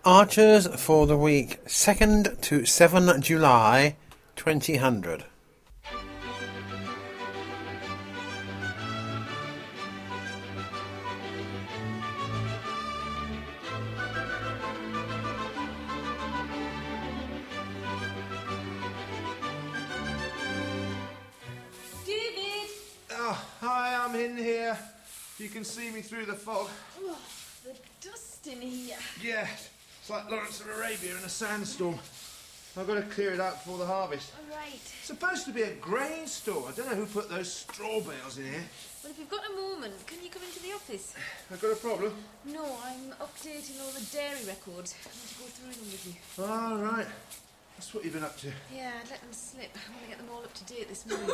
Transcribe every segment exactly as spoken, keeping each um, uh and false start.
Archers for the week second to seventh July twenty hundred. David! Oh, hi, I'm in here. You can see me through the fog. Oh, the dust in here. Yeah, it's like Lawrence of Arabia in a sandstorm. I've got to clear it out before the harvest. All right. It's supposed to be a grain store. I don't know who put those straw bales in here. Well, if you've got a moment, can you come into the office? I've got a problem. No, I'm updating all the dairy records. I want to go through them with you. All right. That's what you've been up to. Yeah, I'd let them slip. I want to get them all up to date this morning.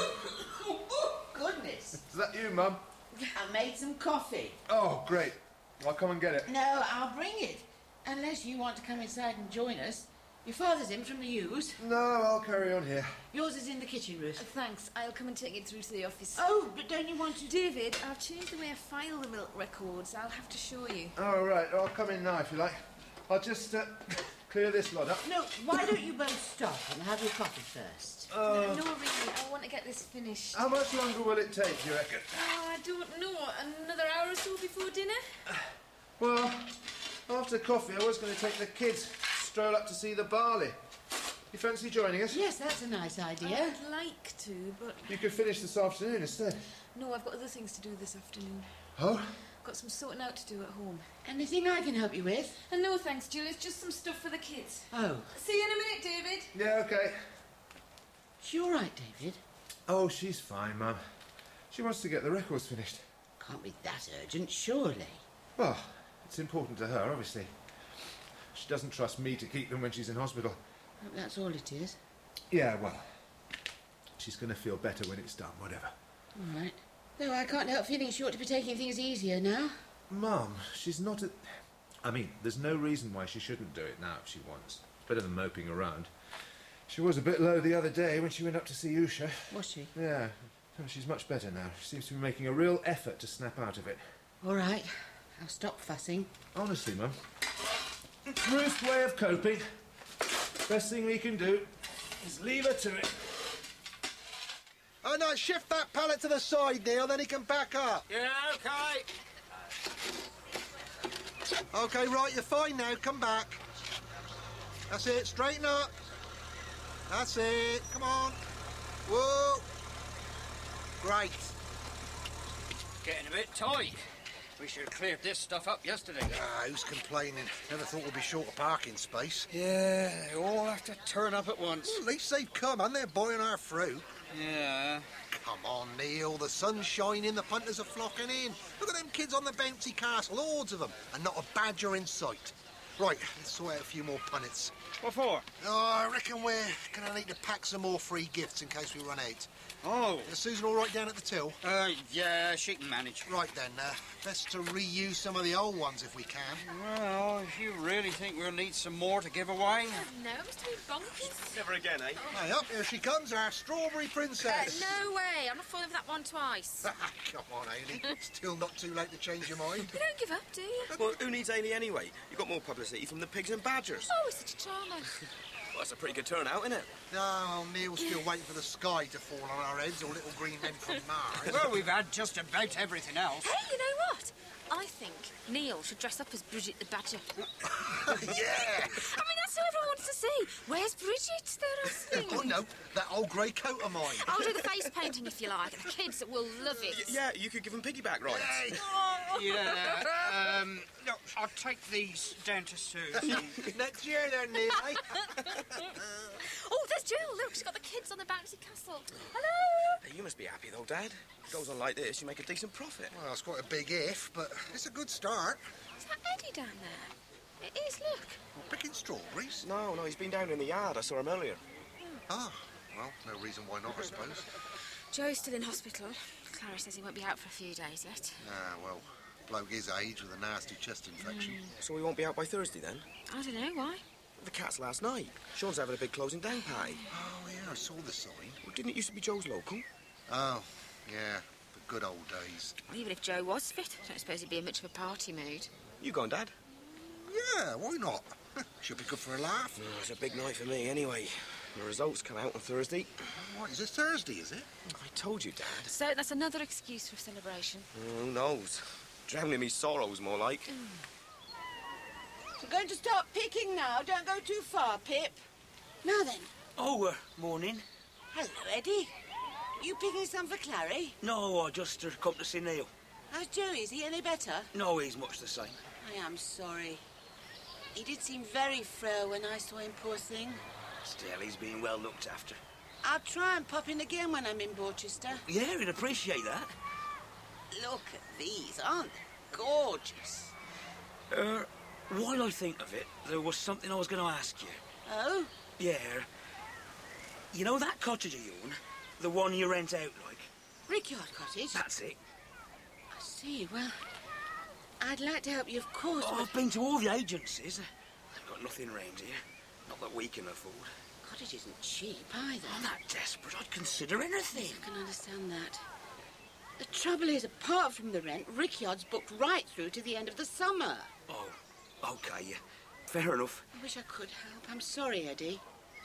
Oh, goodness. Is that you, Mum? I made some coffee. Oh, great. I'll come and get it. No, I'll bring it. Unless you want to come inside and join us. Your father's in from the U's. No, I'll carry on here. Yours is in the kitchen, Ruth. Uh, thanks. I'll come and take it through to the office. Oh, but don't you want to... David, I've changed the way I file the milk records. I'll have to show you. All right, I'll come in now if you like. I'll just uh, clear this lot up. No, why don't you both stop and have your coffee first? Uh, no, really, I want to get this finished. How much longer will it take, you reckon? Oh, I don't know. Another hour or so before dinner? Well, after coffee, I was going to take the kids, stroll up to see the barley. You fancy joining us? Yes, that's a nice idea. I'd like to, but... You could finish this afternoon instead. No, I've got other things to do this afternoon. Oh? Got some sorting out to do at home. Anything I can help you with? And no thanks, Jill. It's just some stuff for the kids. Oh. See you in a minute, David. Yeah, OK. She all right, David? Oh, she's fine, Mum. She wants to get the records finished. Can't be that urgent, surely. Well, it's important to her, obviously. She doesn't trust me to keep them when she's in hospital. Hope that's all it is. Yeah, well, she's going to feel better when it's done, whatever. All right. Though I can't help feeling she ought to be taking things easier now. Mum, she's not a... I mean, there's no reason why she shouldn't do it now if she wants. It's better than moping around. She was a bit low the other day when she went up to see Usha. Was she? Yeah. Oh, she's much better now. She seems to be making a real effort to snap out of it. All right. I'll stop fussing. Honestly, Mum. It's Ruth's way of coping. Best thing we can do is leave her to it. Oh, no, shift that pallet to the side, Neil, then he can back up. Yeah, OK. OK, right, you're fine now. Come back. That's it. Straighten up. That's it. Come on. Whoa. Great. Getting a bit tight. We should have cleared this stuff up yesterday. Ah, who's complaining? Never thought we'd be short of parking space. Yeah, they all have to turn up at once. Well, at least they've come, and they're buying our fruit. Yeah. Come on, Neil. The sun's shining, the punters are flocking in. Look at them kids on the bouncy castle, hordes of them, and not a badger in sight. Right, let's sort out a few more punnets. What for? Oh, I reckon we're going to need to pack some more free gifts in case we run out. Oh. Is Susan all right down at the till? Uh, yeah, she can manage. Right then, uh, best to reuse some of the old ones if we can. Well, if you really think we'll need some more to give away... No, Mister Bonkers. Never again, eh? Hey, up, here she comes, our strawberry princess. Uh, no way, I'm not falling for that one twice. Come on, Ailey. Still not too late to change your mind. You don't give up, do you? Well, who needs Ailey anyway? You got more publicity from the pigs and badgers. Oh, he's such a charmer. Well, that's a pretty good turnout, isn't it? No, Neil's still waiting for the sky to fall on our heads, or little green men from Mars. Well, we've had just about everything else. Hey, you know what? I think Neil should dress up as Bridget the Badger. Yeah! I mean, that's who everyone wants to see. Where's Bridget, they're asking? Oh, no, that old grey coat of mine. I'll do the face painting if you like. The kids will love it. Y- yeah, you could give them piggyback rides. Hey! Yeah, um, no, I'll take these down to Sue. Next year then, Neil, eh? Oh, there's Jill. Look, she's got the kids on the bouncy castle. Hello. Hey, you must be happy, though, Dad. If it goes on like this, you make a decent profit. Well, it's quite a big if, but it's a good start. Is that Eddie down there? It is, look. Well, picking strawberries? No, no, he's been down in the yard. I saw him earlier. Ah, well, no reason why not, I suppose. Joe's still in hospital. Clara says he won't be out for a few days yet. Ah, well, bloke his age with a nasty chest infection. So he won't be out by Thursday, then? I don't know, why? The cat's last night. Sean's having a big closing down party. Oh, yeah, I saw the sign. Well, didn't it used to be Joe's local? Oh, yeah, the good old days. Well, even if Joe was fit, I don't suppose he'd be in much of a party mood. You going, Dad? Yeah, why not? Should be good for a laugh. Oh, it's a big night for me, anyway. The results come out on Thursday. What, is it Thursday, is it? I told you, Dad. So that's another excuse for a celebration. Oh, who knows? Drowning me sorrows, more like. We're going to start picking now. Don't go too far, Pip. Now then. Oh, uh, morning. Hello, Eddie. You picking some for Clary? No, I just uh, come to see Neil. How's Joey? Is he any better? No, he's much the same. I am sorry. He did seem very frail when I saw him, poor thing. Still, he's being well looked after. I'll try and pop in again when I'm in Borchester. Yeah, he'd appreciate that. Look at these, aren't they gorgeous? Uh, while I think of it, there was something I was going to ask you. Oh? Yeah. You know that cottage of yours? The one you rent out, like? Rickyard Cottage? That's it. I see. Well, I'd like to help you, of course. Oh, but I've been to all the agencies. They've got nothing round here. Not that we can afford. Cottage isn't cheap either. I'm that desperate, I'd consider anything. I can understand that. The trouble is, apart from the rent, Rickyard's booked right through to the end of the summer. Oh, OK, yeah. Fair enough. I wish I could help. I'm sorry, Eddie.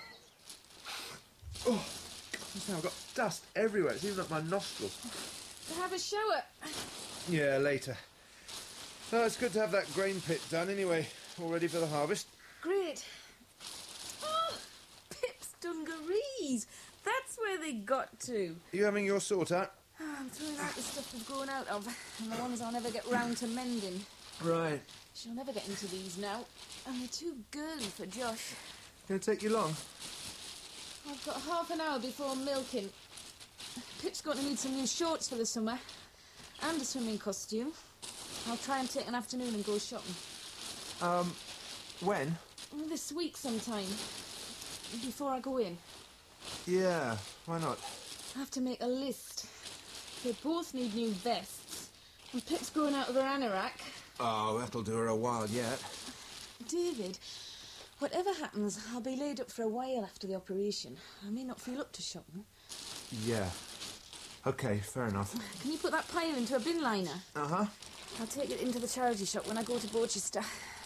Oh, I've got dust everywhere. It's even up my nostrils. To have a shower. Yeah, later. No, it's good to have that grain pit done anyway. All ready for the harvest. Great. Oh, Pip's dungarees. That's where they got to. Are you having your sort out? Oh, I'm throwing out the stuff we've grown out of, and the ones I'll never get round to mending. Right. She'll never get into these now, and they're too girly for Josh. Gonna take you long? I've got half an hour before milking. Pip's going to need some new shorts for the summer, and a swimming costume. I'll try and take an afternoon and go shopping. Um, when? This week sometime, before I go in. Yeah, why not? I have to make a list. They both need new vests, and Pip's growing out of her anorak. Oh, that'll do her a while yet. David, whatever happens, I'll be laid up for a while after the operation. I may not feel up to shopping. Yeah. OK, fair enough. Can you put that pile into a bin liner? Uh-huh. I'll take it into the charity shop when I go to Borchester.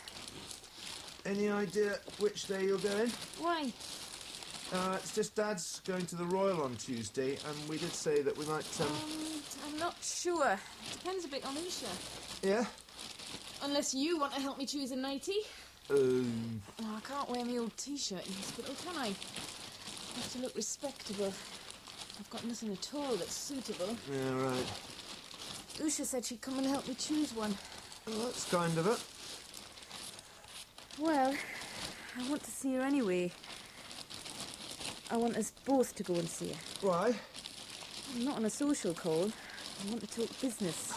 Any idea which day you're going? Why? Uh, it's just Dad's going to the Royal on Tuesday, and we did say that we might, um... Um, I'm not sure. Depends a bit on Isha. Yeah? Unless you want to help me choose a nightie. Um... Oh, I can't wear my old T-shirt in hospital, can I? I have to look respectable. I've got nothing at all that's suitable. Yeah, right. Usha said she'd come and help me choose one. Well, that's kind of it. Well, I want to see her anyway. I want us both to go and see her. Why? I'm not on a social call. I want to talk business.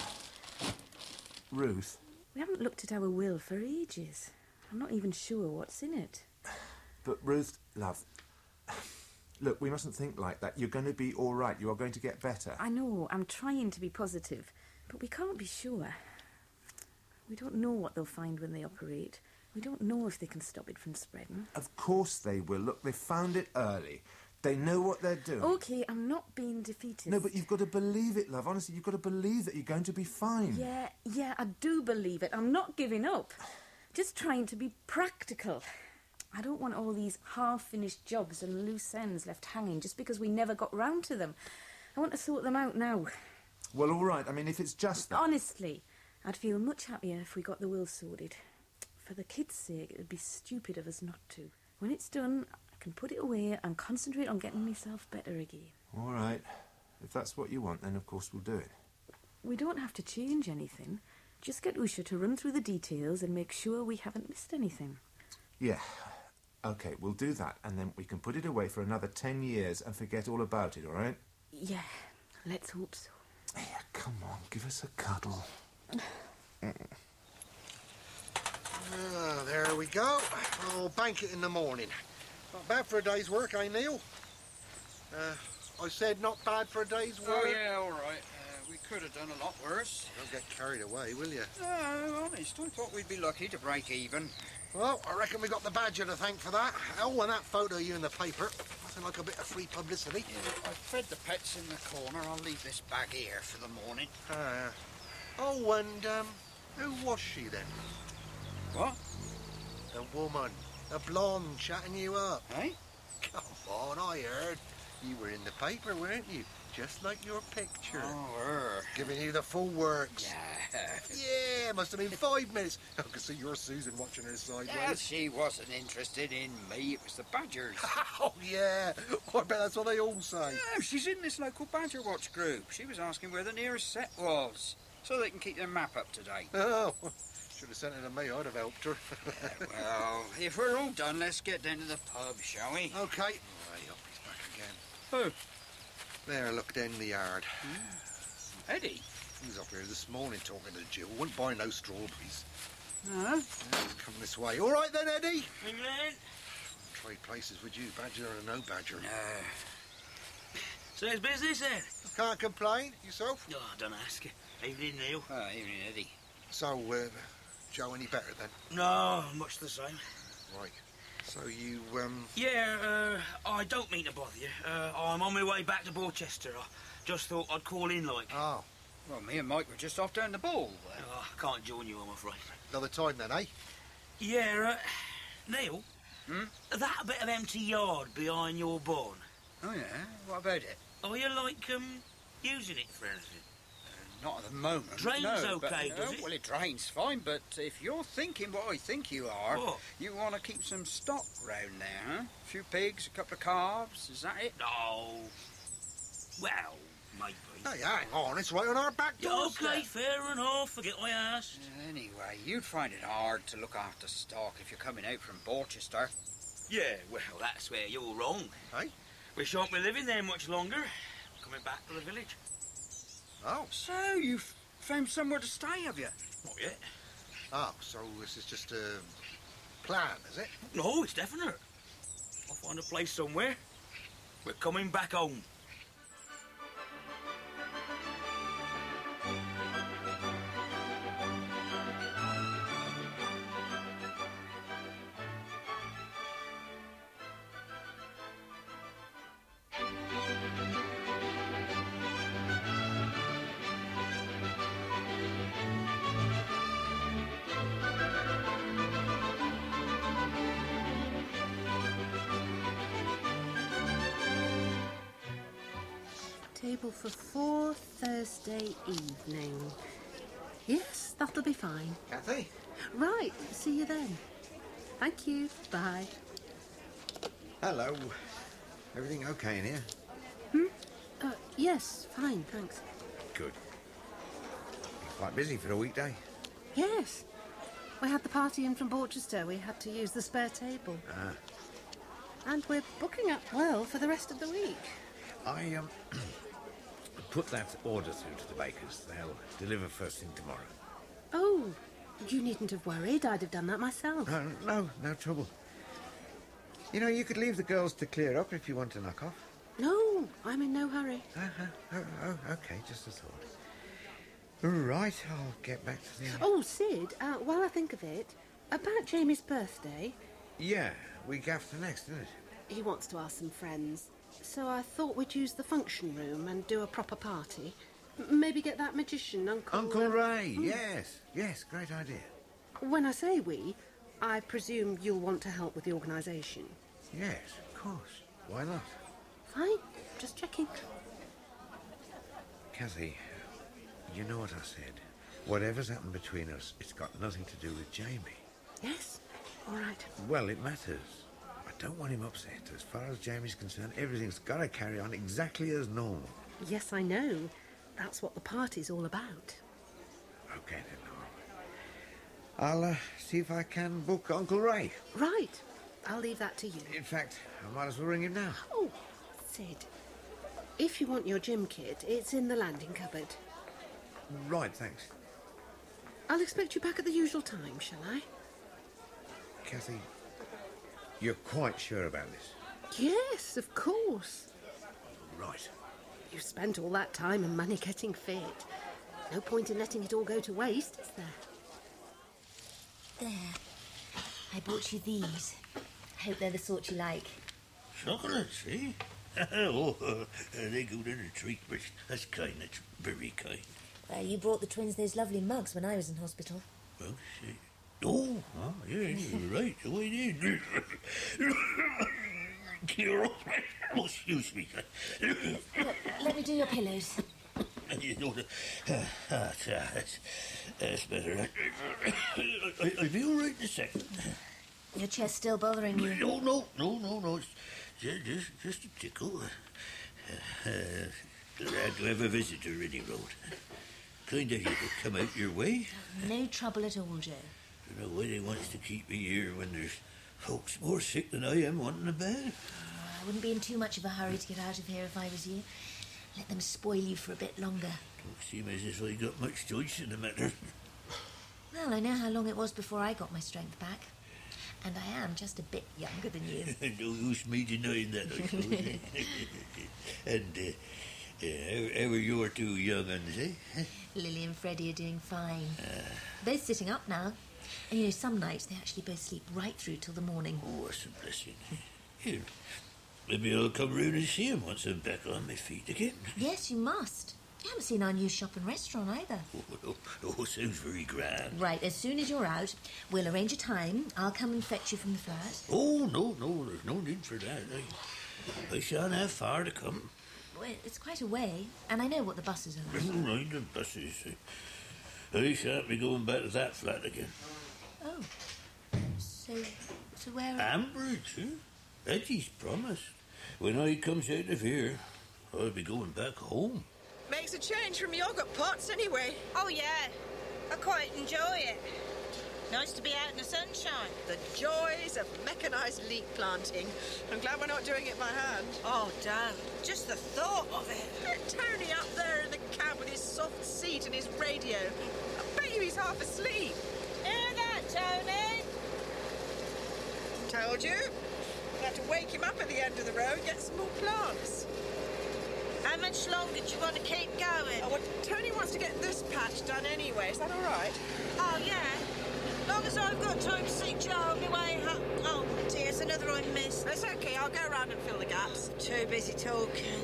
Ruth? We haven't looked at our will for ages. I'm not even sure what's in it. But Ruth, love, look, we mustn't think like that. You're going to be all right. You are going to get better. I know, I'm trying to be positive, but we can't be sure. We don't know what they'll find when they operate. We don't know if they can stop it from spreading. Of course they will. Look, they found it early. They know what they're doing. OK, I'm not being defeatist. No, but you've got to believe it, love. Honestly, you've got to believe that you're going to be fine. Yeah, yeah, I do believe it. I'm not giving up. Just trying to be practical. I don't want all these half-finished jobs and loose ends left hanging just because we never got round to them. I want to sort them out now. Well, all right. I mean, if it's just that... Honestly, I'd feel much happier if we got the will sorted. For the kids' sake, it would be stupid of us not to. When it's done, I can put it away and concentrate on getting myself better again. All right. If that's what you want, then of course we'll do it. We don't have to change anything. Just get Usha to run through the details and make sure we haven't missed anything. Yeah. OK, we'll do that, and then we can put it away for another ten years and forget all about it, all right? Yeah, let's hope so. Yeah, come on, give us a cuddle. Ah, there we go. I'll bank it in the morning. Not bad for a day's work, eh, Neil? Uh, I said not bad for a day's work. Oh, yeah, all right. Uh, we could have done a lot worse. Don't get carried away, will you? No, honest, I thought we'd be lucky to break even. Well, I reckon we got the Badger to thank for that. Oh, and that photo of you in the paper. Nothing like a bit of free publicity. Yeah, I fed the pets in the corner. I'll leave this bag here for the morning. Ah, yeah. Oh, and, um, who was she then? What? The woman. A blonde chatting you up. Eh? Come on, I heard. You were in the paper, weren't you? Just like your picture. Oh, her. Giving you the full works. Yeah. Yeah, must have been five minutes. I could see your Susan watching her sideways. Yeah, she wasn't interested in me. It was the badgers. Oh, yeah. I bet that's what they all say. No, she's in this local badger watch group. She was asking where the nearest set was, so they can keep their map up to date. Oh, should have sent her to me. I'd have helped her. Well, if we're all done, let's get down to the pub, shall we? OK. Right up, he's back again. Who? There, look down the yard. Eddie? He was up here this morning talking to Jill. Wouldn't buy no strawberries. Huh? Yeah, he's come this way. All right then, Eddie. England? Trade places with you, badger or no badger. No. So it's business then? Can't complain. Yourself? Oh, don't ask. Evening, Neil. Oh, evening, Eddie. So, uh, Joe any better then? No, much the same. Right. So you, um... Yeah, uh, I don't mean to bother you. Uh, I'm on my way back to Borchester. I just thought I'd call in, like. Oh. Well, me and Mike were just off down the ball. Oh, I can't join you, I'm afraid. Another time then, eh? Yeah, uh, Neil? Hmm? That bit of empty yard behind your barn. Oh, yeah? What about it? Are you, like, um, using it for anything? Not at the moment. Drains no, okay, but, does uh, it? Well, it drains fine, but if you're thinking what I think you are, What? you want to keep some stock round there, huh? A few pigs, a couple of calves, is that it? No. Well, maybe. Hey, hang on, it's right on our back Yeah, doorstep. OK, fair enough. Forget I asked. Anyway, you'd find it hard to look after stock if you're coming out from Borchester. Yeah, well, that's where you're wrong. Hey? We shan't be living there much longer. Coming back to the village. Oh. So, you've found somewhere to stay, have you? Not yet. Oh, so this is just a plan, is it? No, it's definite. I'll find a place somewhere. We're coming back home. Table for four Thursday evening. Yes, that'll be fine. Kathy? Right, see you then. Thank you. Bye. Hello. Everything okay in here? Hmm? Uh, yes, fine, thanks. Good. Quite busy for a weekday. Yes. We had the party in from Borchester. We had to use the spare table. Ah. And we're booking up well for the rest of the week. I, um... put that order through to the bakers. They'll deliver first thing tomorrow. Oh, you needn't have worried. I'd have done that myself. No, no, no trouble. You know, you could leave the girls to clear up if you want to knock off. No, I'm in no hurry. Uh-huh. Oh, oh, okay, just a thought. Right, I'll get back to the... Oh, Sid, uh, while I think of it, about Jamie's birthday... Yeah, week after next, isn't it? He wants to ask some friends. So I thought we'd use the function room and do a proper party. M- maybe get that magician, Uncle... Uncle uh, Ray, mm. yes. Yes, great idea. When I say we, I presume you'll want to help with the organisation. Yes, of course. Why not? Fine, just checking. Kathy, you know what I said. Whatever's happened between us, it's got nothing to do with Jamie. Yes, all right. Well, it matters. I don't want him upset. As far as Jamie's concerned, everything's got to carry on exactly as normal. Yes, I know. That's what the party's all about. Okay, then. I'll uh, see if I can book Uncle Ray. Right. I'll leave that to you. In fact, I might as well ring him now. Oh, Sid. If you want your gym kit, it's in the landing cupboard. Right, thanks. I'll expect you back at the usual time, shall I? Kathy, you're quite sure about this? Yes, of course. Right. You've spent all that time and money getting fit. No point in letting it all go to waste, is there? There. I bought you these. Hope they're the sort you like. Chocolates, eh? Oh, uh, they're good in a treat, but that's kind, that's very kind. Well, you brought the twins those lovely mugs when I was in hospital. Well, see. Oh, oh yeah, you're right. The way it is. Oh, excuse me. Look, let me do your pillows. You know, uh, uh, that's, that's better. I'll be all right in a second. Your chest still bothering you? No, no, no, no, no. It's just, just, just a tickle. Uh, uh, glad to have a visitor, any road. Kind of you to come out your way. No trouble at all, Joe. I don't know why they wants to keep me here when there's folks more sick than I am wanting a bed. I wouldn't be in too much of a hurry to get out of here if I was you. Let them spoil you for a bit longer. Don't seem as if I got much choice in the matter. Well, I know how long it was before I got my strength back. And I am just a bit younger than you. No use me denying that, I suppose. And uh, uh, how, how are your two young uns, eh? Lily and Freddie are doing fine. Uh, Both sitting up now. And you know, some nights they actually both sleep right through till the morning. Oh, that's a blessing. Here, maybe I'll come round and see him once I'm back on my feet again. Yes, you must. You haven't seen our new shop and restaurant either. Oh, oh, oh, sounds very grand. Right, as soon as you're out, we'll arrange a time. I'll come and fetch you from the flat. Oh, no, no, there's no need for that. I, I shan't have far to come. Well, it's quite a way, and I know what the buses are like. Never mind the buses. I shan't be going back to that flat again. Oh, so, so where... Ambridge, eh? Eddie's promised. When I comes out of here, I'll be going back home. Makes a change from yogurt pots, anyway. Oh, yeah. I quite enjoy it. Nice to be out in the sunshine. The joys of mechanised leek planting. I'm glad we're not doing it by hand. Oh, don't. Just the thought of it. And Tony up there in the cab with his soft seat and his radio. I bet you he's half asleep. Hear that, Tony? Told you. We'll have to wake him up at the end of the road and get some more plants. How much longer do you want to keep going? Oh, well, Tony wants to get this patch done anyway. Is that all right? Oh, yeah. Long as I've got time to see Joe on my way home. Oh, dear, it's another I missed. It's okay. I'll go around and fill the gaps. Too busy talking.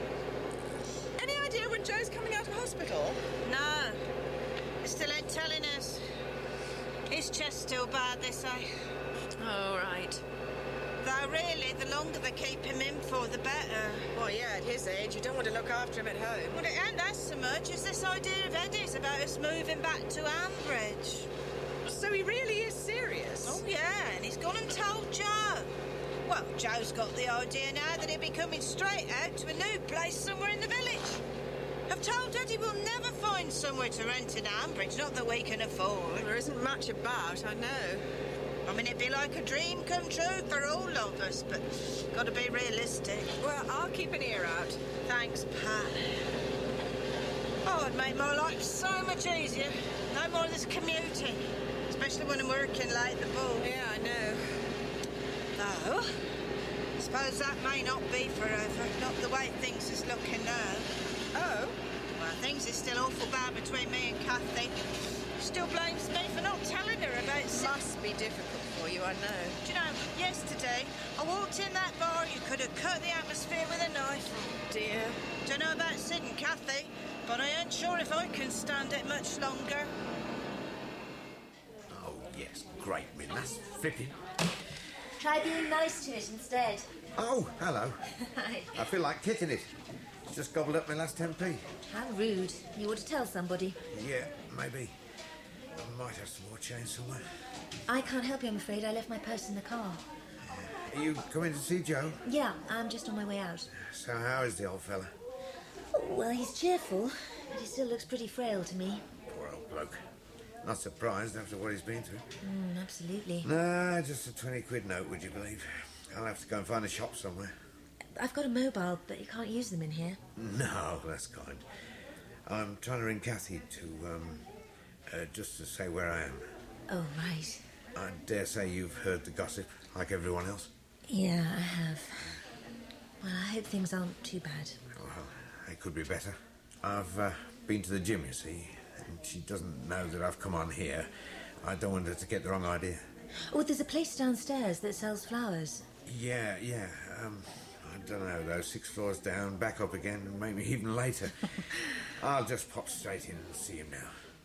Any idea when Joe's coming out of hospital? No. They still ain't telling us. His chest's still bad, they say. Oh, right. Though really, the longer they keep him in for, the better. Well, yeah, at his age, you don't want to look after him at home. Well, it ain't that so much as this idea of Eddie's about us moving back to Ambridge. So he really is serious? Oh, yeah, and he's gone and told Joe. Well, Joe's got the idea now that he'll be coming straight out to a new place somewhere in the village. I've told Eddie we'll never find somewhere to rent in Ambridge, not that we can afford. There isn't much about, I know. I mean, it'd be like a dream come true for all of us, but got to be realistic. Well, I'll keep an ear out. Thanks, Pat. Oh, it'd make my life so much easier. No more of this commuting, especially when I'm working late at the ball. Yeah, I know. Though, I suppose that may not be forever, not the way things is looking now. Oh? Well, things is still awful bad between me and Kathy. Still blames me for not telling her about... Must be difficult for you, I know. Do you know, yesterday, I walked in that bar, you could have cut the atmosphere with a knife. Oh, dear. Don't know about Sid and Kathy, but I ain't sure if I can stand it much longer. Oh, yes, great, Min, that's flipping. Try being nice to it instead. Oh, hello. Hi. I feel like kicking it. It's just gobbled up my last ten p. How rude. You ought to tell somebody. Yeah, maybe. I might have some more change somewhere. I can't help you, I'm afraid. I left my purse in the car. Are you coming to see Joe? Yeah, I'm just on my way out. So how is the old fella? Oh, well, he's cheerful, but he still looks pretty frail to me. Poor old bloke. Not surprised after what he's been through. Mm, absolutely. Nah, just a twenty quid note, would you believe? I'll have to go and find a shop somewhere. I've got a mobile, but you can't use them in here. No, that's kind. I'm trying to ring Kathy to, um, uh, just to say where I am. Oh, right. I dare say you've heard the gossip, like everyone else. Yeah, I have. Well, I hope things aren't too bad. Well, they could be better. I've uh, been to the gym, you see, and she doesn't know that I've come on here. I don't want her to get the wrong idea. Oh, there's a place downstairs that sells flowers. Yeah, yeah, um... I don't know, though. Six floors down, back up again, and maybe even later. I'll just pop straight in and see him now.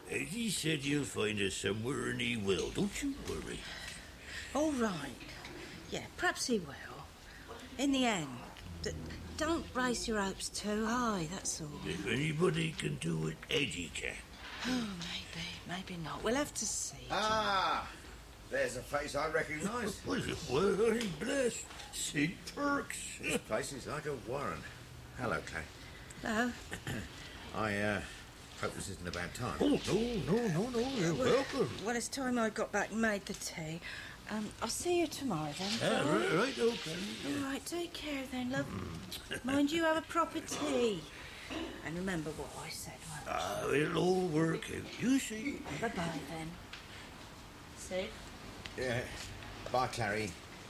Eddie said he'll find us somewhere, and he will. Don't you worry. All right. Yeah, perhaps he will. In the end. D- don't raise your hopes too high, that's all. If anybody can do it, Eddie can. Oh, maybe, maybe not. We'll have to see. Ah, there's a face I recognise. Well, well, I'm blessed. Sid Perks. This place is like a warren. Hello, Clay. Hello. I, uh, hope this isn't a bad time. Oh, no, no, no, no, you're well, welcome. Well, it's time I got back and made the tea. Um, I'll see you tomorrow then. Ah, right, right, okay. All right, take care then, love. Mind you have a proper tea. And remember what I said, won't you? Ah, it'll all work out. You see. Bye-bye then. See? Yeah. Bye, Clary.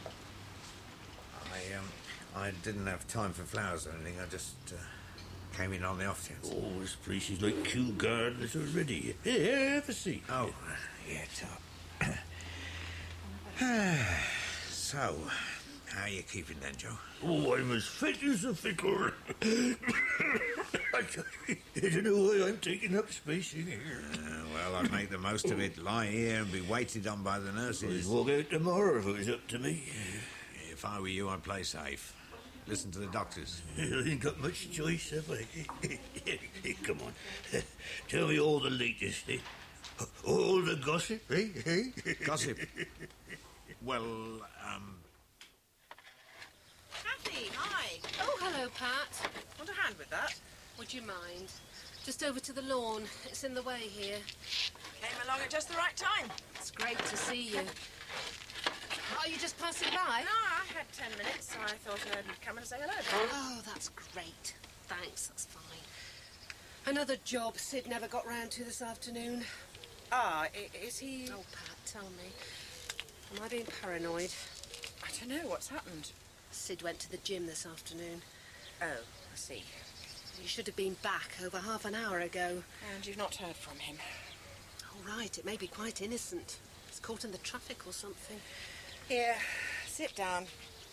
I, um, I didn't have time for flowers or anything. I just, uh, came in on the off chance. Oh, this place is like Kew Gardens already. Here, have a seat. Oh, yeah, top. So, how are you keeping then, Joe? Oh, I'm as fit as a fickle. I don't know why I'm taking up space in here. Uh, well, I'd make the most of it, lie here and be waited on by the nurses. I'd walk out tomorrow if it was up to me. If I were you, I'd play safe. Listen to the doctors. I ain't got much choice, have I? Come on. Tell me all the latest, eh? All the gossip, eh? Gossip? Well, um... Kathy, hi. Oh, hello, Pat. Want a hand with that? Would you mind? Just over to the lawn. It's in the way here. Came along at just the right time. It's great to see you. Are you just passing by? No, I had ten minutes, so I thought I'd come and say hello. Oh, that's great. Thanks, that's fine. Another job Sid never got round to this afternoon. Ah, i- is he... Oh, Pat, tell me. Am I being paranoid? I don't know, what's happened? Sid went to the gym this afternoon. Oh, I see. He should have been back over half an hour ago. And you've not heard from him? Oh, right, it may be quite innocent. He's caught in the traffic or something. Here, sit down.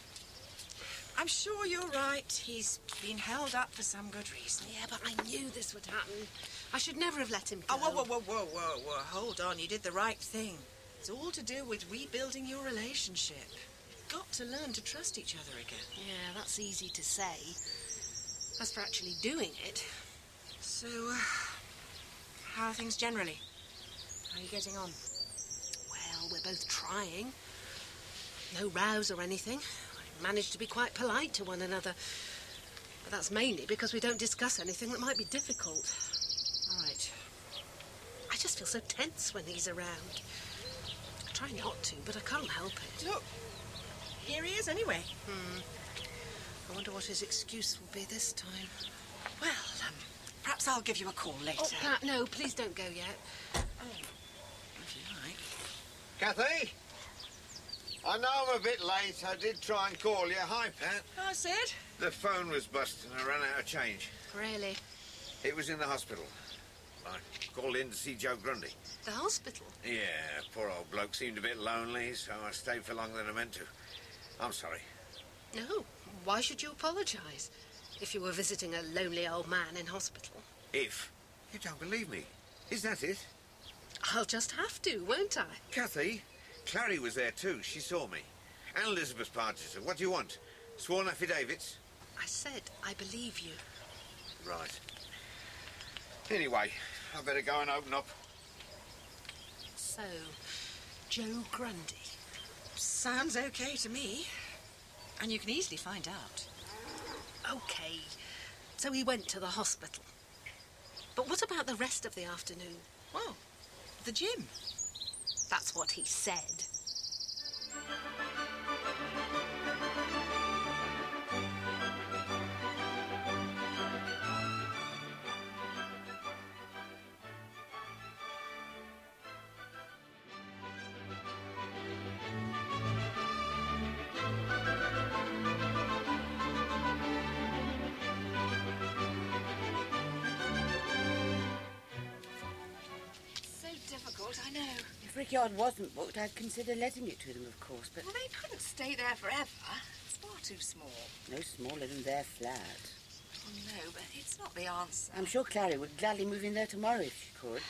I'm sure you're right. He's been held up for some good reason. Yeah, but I knew this would happen. I should never have let him go. Oh, whoa, whoa, whoa, whoa, whoa, whoa. Hold on. You did the right thing. It's all to do with rebuilding your relationship. You've got to learn to trust each other again. Yeah, that's easy to say. As for actually doing it... So, uh, how are things generally? How are you getting on? Well, we're both trying. No rows or anything. We managed to be quite polite to one another. But that's mainly because we don't discuss anything that might be difficult. Right. I just feel so tense when he's around. I try not to, but I can't help it. Look, here he is anyway. Hmm. I wonder what his excuse will be this time. Well, um, perhaps I'll give you a call later. Oh, Pat, no, please don't go yet. Oh, if you like. Kathy? I know I'm a bit late. I did try and call you. Hi, Pat. Hi, Sid. The phone was busted and I ran out of change. Really? It was in the hospital. I called in to see Joe Grundy. The hospital? Yeah, poor old bloke seemed a bit lonely, so I stayed for longer than I meant to. I'm sorry. No. Why should you apologise? If you were visiting a lonely old man in hospital. If? You don't believe me. Is that it? I'll just have to, won't I? Kathy, Clary was there too. She saw me. And Elizabeth Parkinson. What do you want? Sworn affidavits? I said I believe you. Right. Anyway, I better go and open up. So, Joe Grundy. Sounds okay to me. And you can easily find out. OK. So he went to the hospital. But what about the rest of the afternoon? Well, the gym. That's what he said. I know. If Rickyard wasn't booked, I'd consider letting it to them, of course, but... Well, they couldn't stay there forever. It's far too small. No smaller than their flat. Oh, no, but it's not the answer. I'm sure Clary would gladly move in there tomorrow if she could.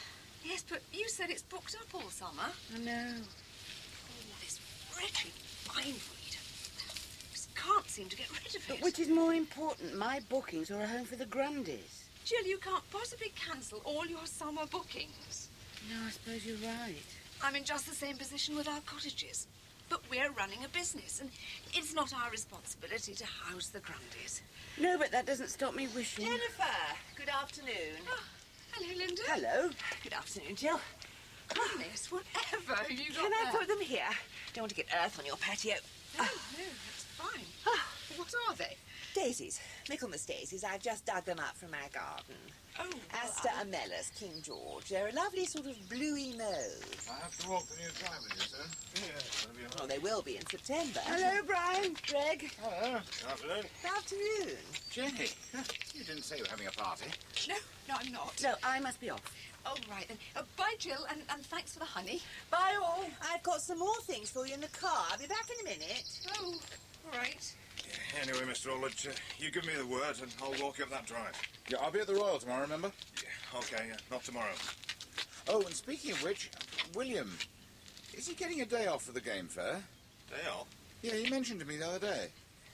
Yes, but you said it's booked up all summer. I know. Oh, this wretched bindweed. Just can't seem to get rid of it. But which is more important, my bookings or a home for the Grundys? Jill, you can't possibly cancel all your summer bookings. No, I suppose you're right. I'm in just the same position with our cottages. But we're running a business, and it's not our responsibility to house the Grundys. No, but that doesn't stop me wishing... Jennifer, good afternoon. Oh, hello, Linda. Hello. Good afternoon, Jill. Goodness, whatever have you got Can I there? put them here? Don't want to get earth on your patio. No, no, that's fine. What are they? Daisies. Michaelmas daisies. I've just dug them up from my garden. Oh, Aster amelas, King George. They're a lovely sort of bluey mauve. I have to walk the new drive with you, sir. Yes, that'll be all Oh, right. they will be in September. Hello, Brian. Greg. Hello. Good afternoon. Good afternoon. Jenny, you didn't say you were having a party. No, no, I'm not. No, I must be off. Oh, right then. Uh, bye, Jill, and, and thanks for the honey. Bye all. I've got some more things for you in the car. I'll be back in a minute. Oh, all right. Anyway, Mister Aldridge, uh, you give me the word and I'll walk you up that drive. Yeah, I'll be at the Royal tomorrow, remember? Yeah, okay, yeah, not tomorrow. Oh, and speaking of which, William, is he getting a day off for the game fair? Day off? Yeah, he mentioned to me the other day.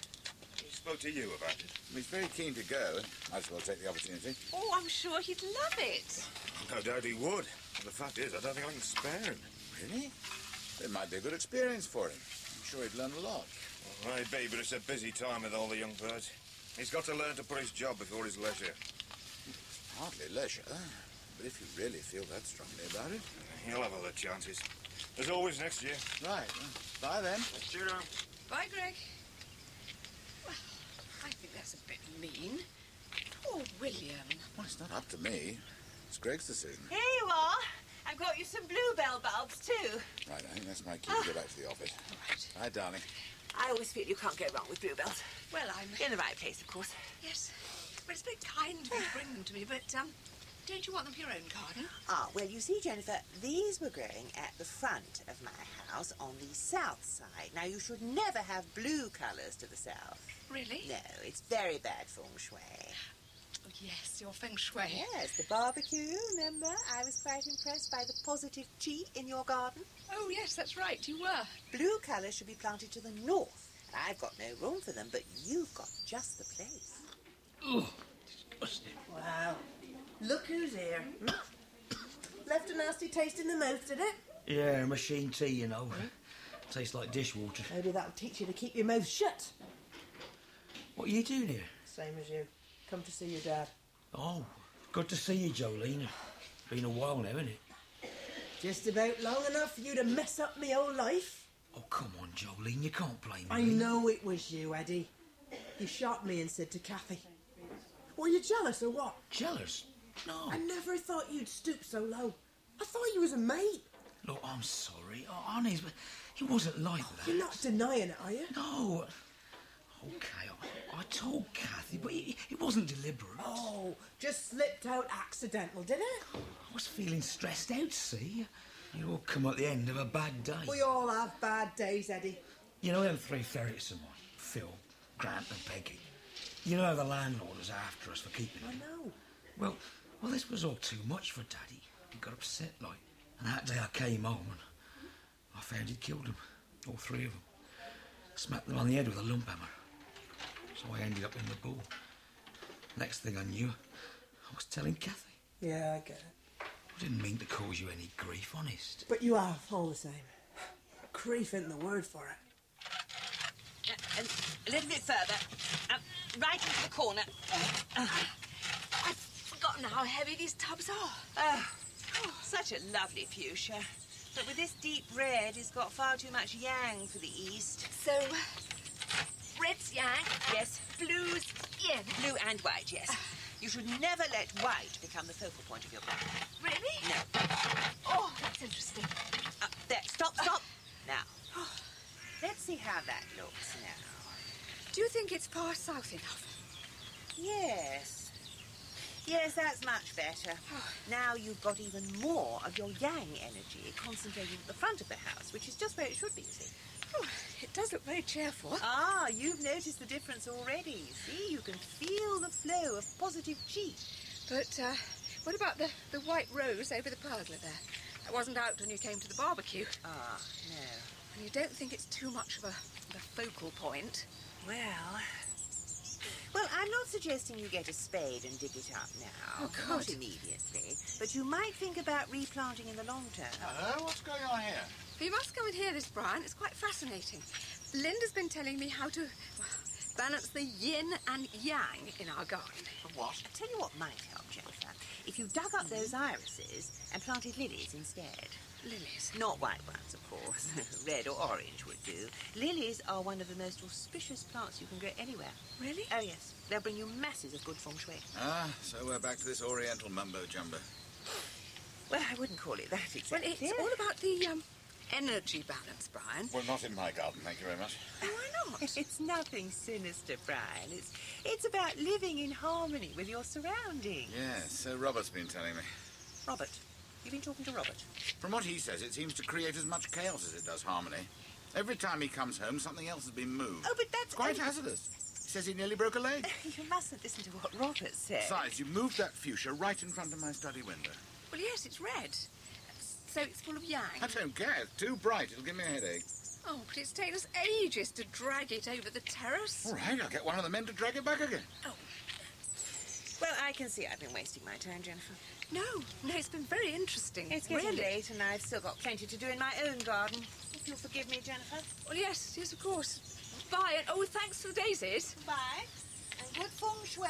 He spoke to you about it. He's very keen to go. Might as well take the opportunity. Oh, I'm sure he'd love it. No doubt he would. But the fact is, I don't think I can spare him. Really? It might be a good experience for him. I'm sure he'd learn a lot. Well, maybe, but it's a busy time with all the young birds. He's got to learn to put his job before his leisure. Hardly leisure, but if you really feel that strongly about it... He'll have other chances. As always next year. Right. Bye, then. Cheerio. Bye, Greg. Well, I think that's a bit mean. Poor William. Well, it's not up to me. It's Greg's decision. Here you are. I've got you some bluebell bulbs, too. Right, I think that's my cue to go back to the office. All right. Hi, darling. I always feel you can't go wrong with bluebells. Well, I'm... In the right place, of course. Yes. Well, it's very kind of you to bring them to me, but, um, don't you want them for your own garden? Ah, well, you see, Jennifer, these were growing at the front of my house on the south side. Now, you should never have blue colours to the south. Really? No, it's very bad feng shui. Oh, yes, your feng shui. Yes, the barbecue, remember? I was quite impressed by the positive chi in your garden. Oh, yes, that's right, you were. Blue colours should be planted to the north. I've got no room for them, but you've got just the place. Oh, disgusting. Wow. Look who's here. Left a nasty taste in the mouth, did it? Yeah, machine tea, you know. Tastes like dishwater. Maybe that'll teach you to keep your mouth shut. What are you doing here? Same as you. Come to see your dad. Oh, good to see you, Jolene. Been a while now, isn't it? Just about long enough for you to mess up me whole life. Oh, come on, Jolene, you can't blame me. I know it was you, Eddie. You shot me and said to Kathy. Were you jealous or what? Jealous? No. I never thought you'd stoop so low. I thought you was a mate. Look, I'm sorry. Oh, honest, but it wasn't like that. You're not denying it, are you? No. Okay, I, I told Kathy, but it, it wasn't deliberate. Oh, just slipped out accidental, did it? I was feeling stressed out, see? It all come at the end of a bad day. We all have bad days, Eddie. You know them three ferrets of mine? Phil, Grant and Peggy. You know how the landlord was after us for keeping them? I know. Well, well, this was all too much for Daddy. He got upset, like. And that day I came home and I found he'd killed them. All three of them. Smacked them on the head with a lump hammer. So I ended up in the bull. Next thing I knew, I was telling Kathy. Yeah, I get it. I didn't mean to cause you any grief, honest. But you have, all the same. Grief isn't the word for it. Uh, a little bit further. Um, right into the corner. Uh, I've forgotten how heavy these tubs are. oh, oh, such a lovely fuchsia. But with this deep red, it's got far too much yang for the east. So, red's yang? Yes. Blue's yin? Blue and white, yes. You should never let white become the focal point of your garden. Really? No. Oh, that's interesting. Uh, there, stop, stop. Now, let's see how that looks now. Do you think it's far south enough? Yes. Yes, that's much better. Now you've got even more of your yang energy concentrated at the front of the house, which is just where it should be, you see. Oh, it does look very cheerful. Ah, you've noticed the difference already. See, you can feel the flow of positive chi. But, uh, What about the, the white rose over the pergola there? That wasn't out when you came to the barbecue. Ah, no. And you don't think it's too much of a, of a focal point? Well... Well, I'm not suggesting you get a spade and dig it up now. Oh, God. Not immediately. But you might think about replanting in the long term. Hello, what's going on here? You must come and hear this, Brian. It's quite fascinating. Linda's been telling me how to well, balance the yin and yang in our garden. What? I'll tell you what might help, Jennifer. If you dug up those irises and planted lilies instead. Lilies? Not white ones, of course. Red or orange would do. Lilies are one of the most auspicious plants you can grow anywhere. Really? Oh, yes. They'll bring you masses of good feng shui. Ah, so we're back to this Oriental mumbo-jumbo. Well, I wouldn't call it that exactly. Well, it's all about the um, energy balance, Brian. Well, not in my garden, thank you very much. Why not? It's nothing sinister, Brian. It's, it's about living in harmony with your surroundings. Yes, so Robert's been telling me. Robert? You've been talking to Robert? From what he says, it seems to create as much chaos as it does harmony. Every time he comes home, something else has been moved. Oh, but that's... It's quite oh, hazardous. He says he nearly broke a leg. You mustn't listen to what Robert said. Besides, you moved that fuchsia right in front of my study window. Well, yes, it's red. So it's full of yang. I don't care. It's too bright. It'll give me a headache. Oh, but it's taken us ages to drag it over the terrace. All right, I'll get one of the men to drag it back again. Oh. Well, I can see I've been wasting my time, Jennifer. No, no, it's been very interesting. It's getting really. late and I've still got plenty to do in my own garden. If you'll forgive me, Jennifer. Well, yes, yes, of course. Bye, and oh, thanks for the daisies. Bye. And good feng shui.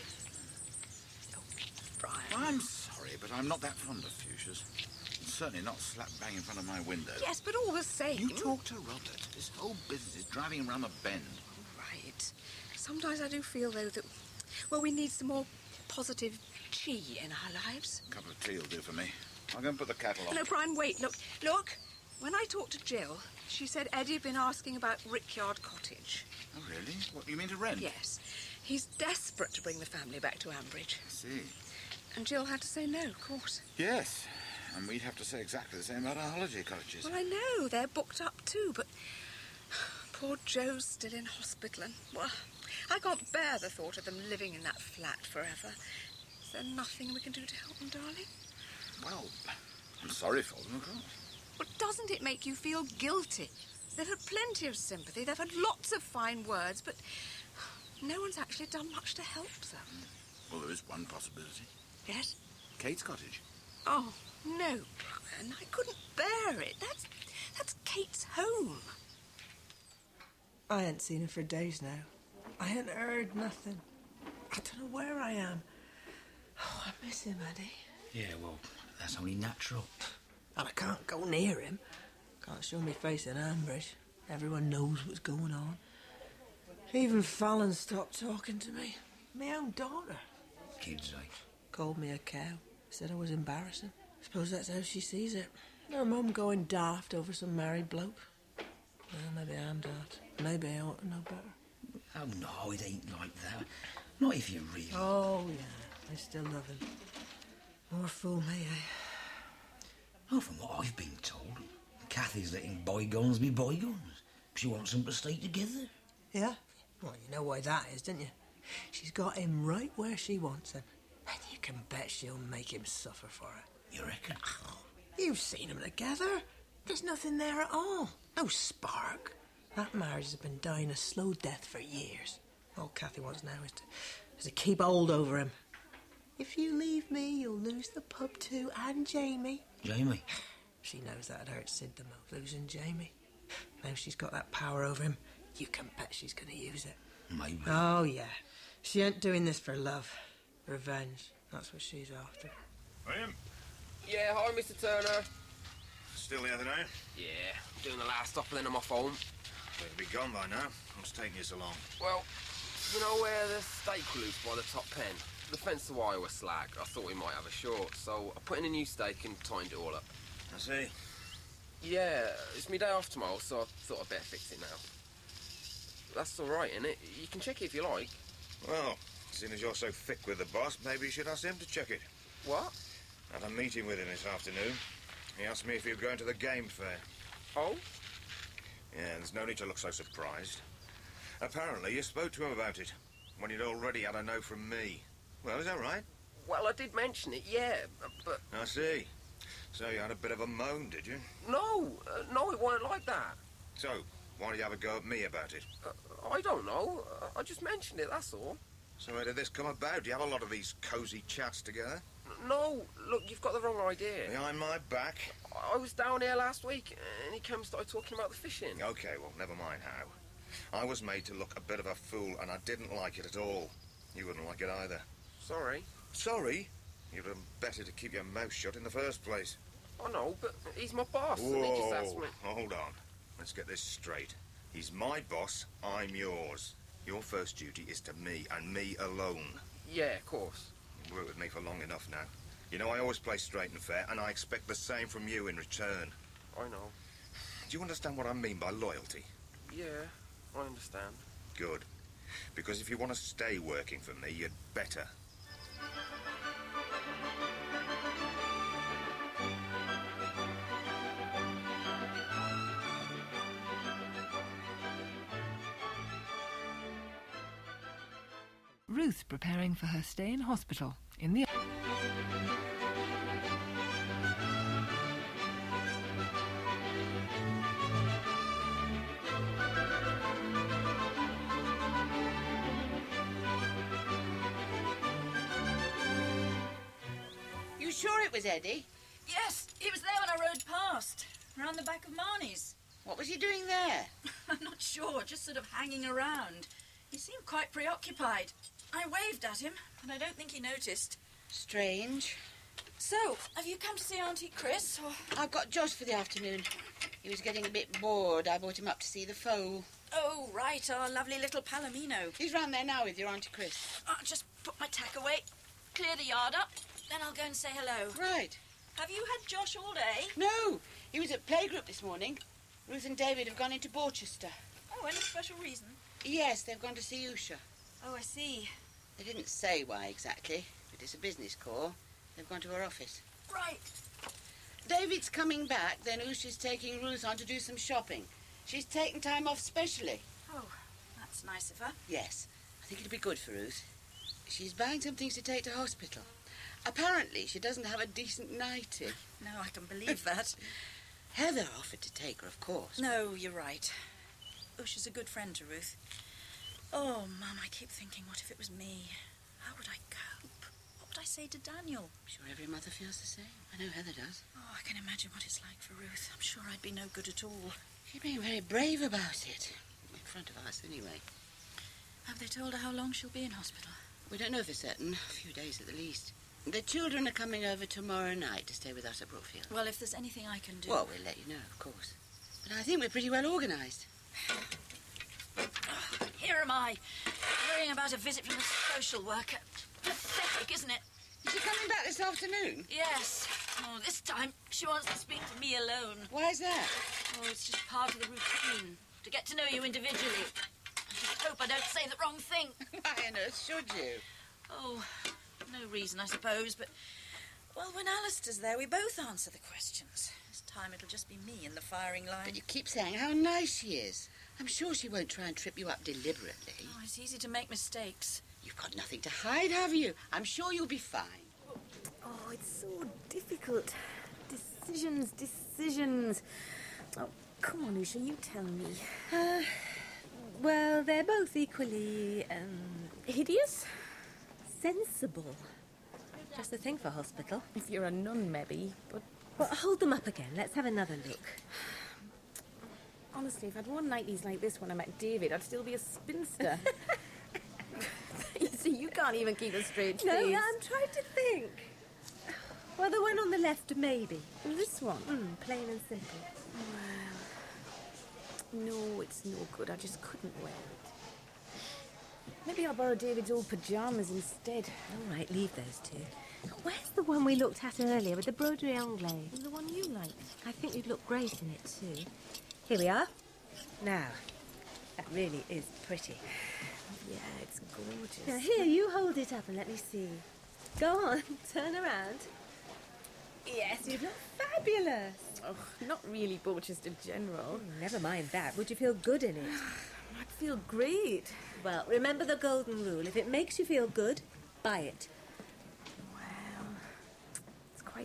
Oh, Brian. I'm sorry, but I'm not that fond of fuchsias. And certainly not slap bang in front of my window. Yes, but all the same. You talk to Robert. This whole business is driving him round a bend. Right. Sometimes I do feel, though, that, well, we need some more positive chi in our lives. A cup of tea will do for me. I'll go and put the kettle on. No, Brian, wait, look, look. When I talked to Jill, she said Eddie'd been asking about Rickyard Cottage. Oh, really? What, you mean to rent? Yes. He's desperate to bring the family back to Ambridge. I see. And Jill had to say no, of course. Yes. And we'd have to say exactly the same about our holiday cottages. Well, I know. They're booked up too, but poor Joe's still in hospital and, well, I can't bear the thought of them living in that flat forever. Is there nothing we can do to help them, darling? Well, I'm sorry for them, of course. But doesn't it make you feel guilty? They've had plenty of sympathy, they've had lots of fine words, but no one's actually done much to help them. Well, there is one possibility. Yes? Kate's cottage. Oh, no, Brian, I couldn't bear it. That's, that's Kate's home. I ain't seen her for days now. I ain't heard nothing. I don't know where I am. Oh, I miss him, Eddie. Yeah, well, that's only natural. And I can't go near him. Can't show me face in Ambridge. Everyone knows what's going on. Even Fallon stopped talking to me. My own daughter. Kids, eh? Called me a cow. Said I was embarrassing. Suppose that's how she sees it. Her mum going daft over some married bloke. Well, maybe I'm daft. Maybe I ought to know better. Oh, no, it ain't like that. Not if you really... Oh, yeah. I still love him. More fool me, eh? Oh, from what I've been told, Kathy's letting bygones be bygones. She wants them to stay together. Yeah? Well, you know why that is, don't you? She's got him right where she wants him. And you can bet she'll make him suffer for it. You reckon? Oh, you've seen them together. There's nothing there at all. No spark. That marriage has been dying a slow death for years. All Kathy wants now is to, is to keep hold over him. If you leave me, you'll lose the pub too, and Jamie. Jamie? She knows that'd hurt Sid the most, losing Jamie. Now she's got that power over him, you can bet she's going to use it. Maybe. Oh, yeah. She ain't doing this for love. Revenge. That's what she's after. William? Yeah, hi, Mister Turner. Still the other night? Yeah, doing the last stop and then I'm off home. Better be gone by now. What's taking you so long? Well, you know where the stake was loose by the top pen? The fence to wire was slag. I thought we might have a short, so I put in a new stake and tightened it all up. I see. Yeah, it's my day off tomorrow, so I thought I'd better fix it now. That's all right, innit? You can check it if you like. Well, seeing as you're so thick with the boss, maybe you should ask him to check it. What? I had a meeting with him this afternoon. He asked me if he was going to the game fair. Oh? Yeah, there's no need to look so surprised. Apparently you spoke to him about it, when you'd already had a no from me. Well, is that right? Well, I did mention it, yeah, but... I see. So you had a bit of a moan, did you? No, uh, no, it weren't like that. So, why did you have a go at me about it? Uh, I don't know. Uh, I just mentioned it, that's all. So how did this come about? Do you have a lot of these cosy chats together? No, look, you've got the wrong idea. Behind my back? I was down here last week, and he came and started talking about the fishing. OK, well, never mind how. I was made to look a bit of a fool, and I didn't like it at all. You wouldn't like it either. Sorry. Sorry? You'd have better to keep your mouth shut in the first place. I know, but he's my boss, Whoa, and he just asked me... hold on. Let's get this straight. He's my boss, I'm yours. Your first duty is to me, and me alone. Yeah, of course. You've worked with me for long enough now. You know I always play straight and fair, and I expect the same from you in return. I know. Do you understand what I mean by loyalty? Yeah, I understand. Good. Because if you want to stay working for me, you'd better. Ruth preparing for her stay in hospital in the... You sure it was Eddie? Yes, he was there when I rode past, round the back of Marnie's. What was he doing there? I'm not sure, just sort of hanging around. He seemed quite preoccupied. I waved at him, but I don't think he noticed. Strange. So, have you come to see Auntie Chris, or...? I've got Josh for the afternoon. He was getting a bit bored. I brought him up to see the foal. Oh, right, our lovely little Palomino. He's round there now with your Auntie Chris. I'll just put my tack away, clear the yard up, then I'll go and say hello. Right. Have you had Josh all day? No, he was at playgroup this morning. Ruth and David have gone into Borchester. Oh, any special reason? Yes, they've gone to see Usha. Oh, I see. They didn't say why exactly, but it's a business call. They've gone to her office. Right. David's coming back, then Usha's taking Ruth on to do some shopping. She's taken time off specially. Oh, that's nice of her. Yes, I think it'll be good for Ruth. She's buying some things to take to hospital. Apparently, she doesn't have a decent nightie. No, I can believe that. Heather offered to take her, of course. No, you're right. Usha's a good friend to Ruth. Oh, Mum, I keep thinking, what if it was me? How would I cope? What would I say to Daniel? I'm sure every mother feels the same. I know Heather does. Oh, I can imagine what it's like for Ruth. I'm sure I'd be no good at all. She's being very brave about it. In front of us, anyway. Have they told her how long she'll be in hospital? We don't know for certain. A few days at the least. The children are coming over tomorrow night to stay with us at Brookfield. Well, if there's anything I can do... Well, we'll let you know, of course. But I think we're pretty well organised. Oh, here am I, worrying about a visit from a social worker. Pathetic, isn't it? Is she coming back this afternoon? Yes. Oh, this time she wants to speak to me alone. Why is that? Oh, it's just part of the routine, to get to know you individually. I just hope I don't say the wrong thing. Why on earth should you? Oh, no reason, I suppose, but... Well, when Alistair's there, we both answer the questions. This time it'll just be me in the firing line. But you keep saying how nice she is. I'm sure she won't try and trip you up deliberately. Oh, it's easy to make mistakes. You've got nothing to hide, have you? I'm sure you'll be fine. Oh, it's so difficult. Decisions, decisions. Oh, come on, Usha, you tell me. Uh, well, they're both equally, um... hideous? Sensible. Just the thing for hospital. If you're a nun, maybe, but... Well, hold them up again. Let's have another look. Honestly, if I'd worn nighties like this when I met David, I'd still be a spinster. You see, you can't even keep a straight face. No, I'm trying to think. Well, the one on the left, maybe. This one? Mm, plain and simple. Well, no, it's no good. I just couldn't wear it. Maybe I'll borrow David's old pyjamas instead. All right, leave those two. Where's the one we looked at earlier with the broderie anglais? The one you like. I think you'd look great in it, too. Here we are. Now, that really is pretty. Yeah, it's gorgeous. Now, here, you hold it up and let me see. Go on, turn around. Yes, you look fabulous. Oh, not really Borchester General. Oh, never mind that. Would you feel good in it? I'd feel great. Well, remember the golden rule. If it makes you feel good, buy it.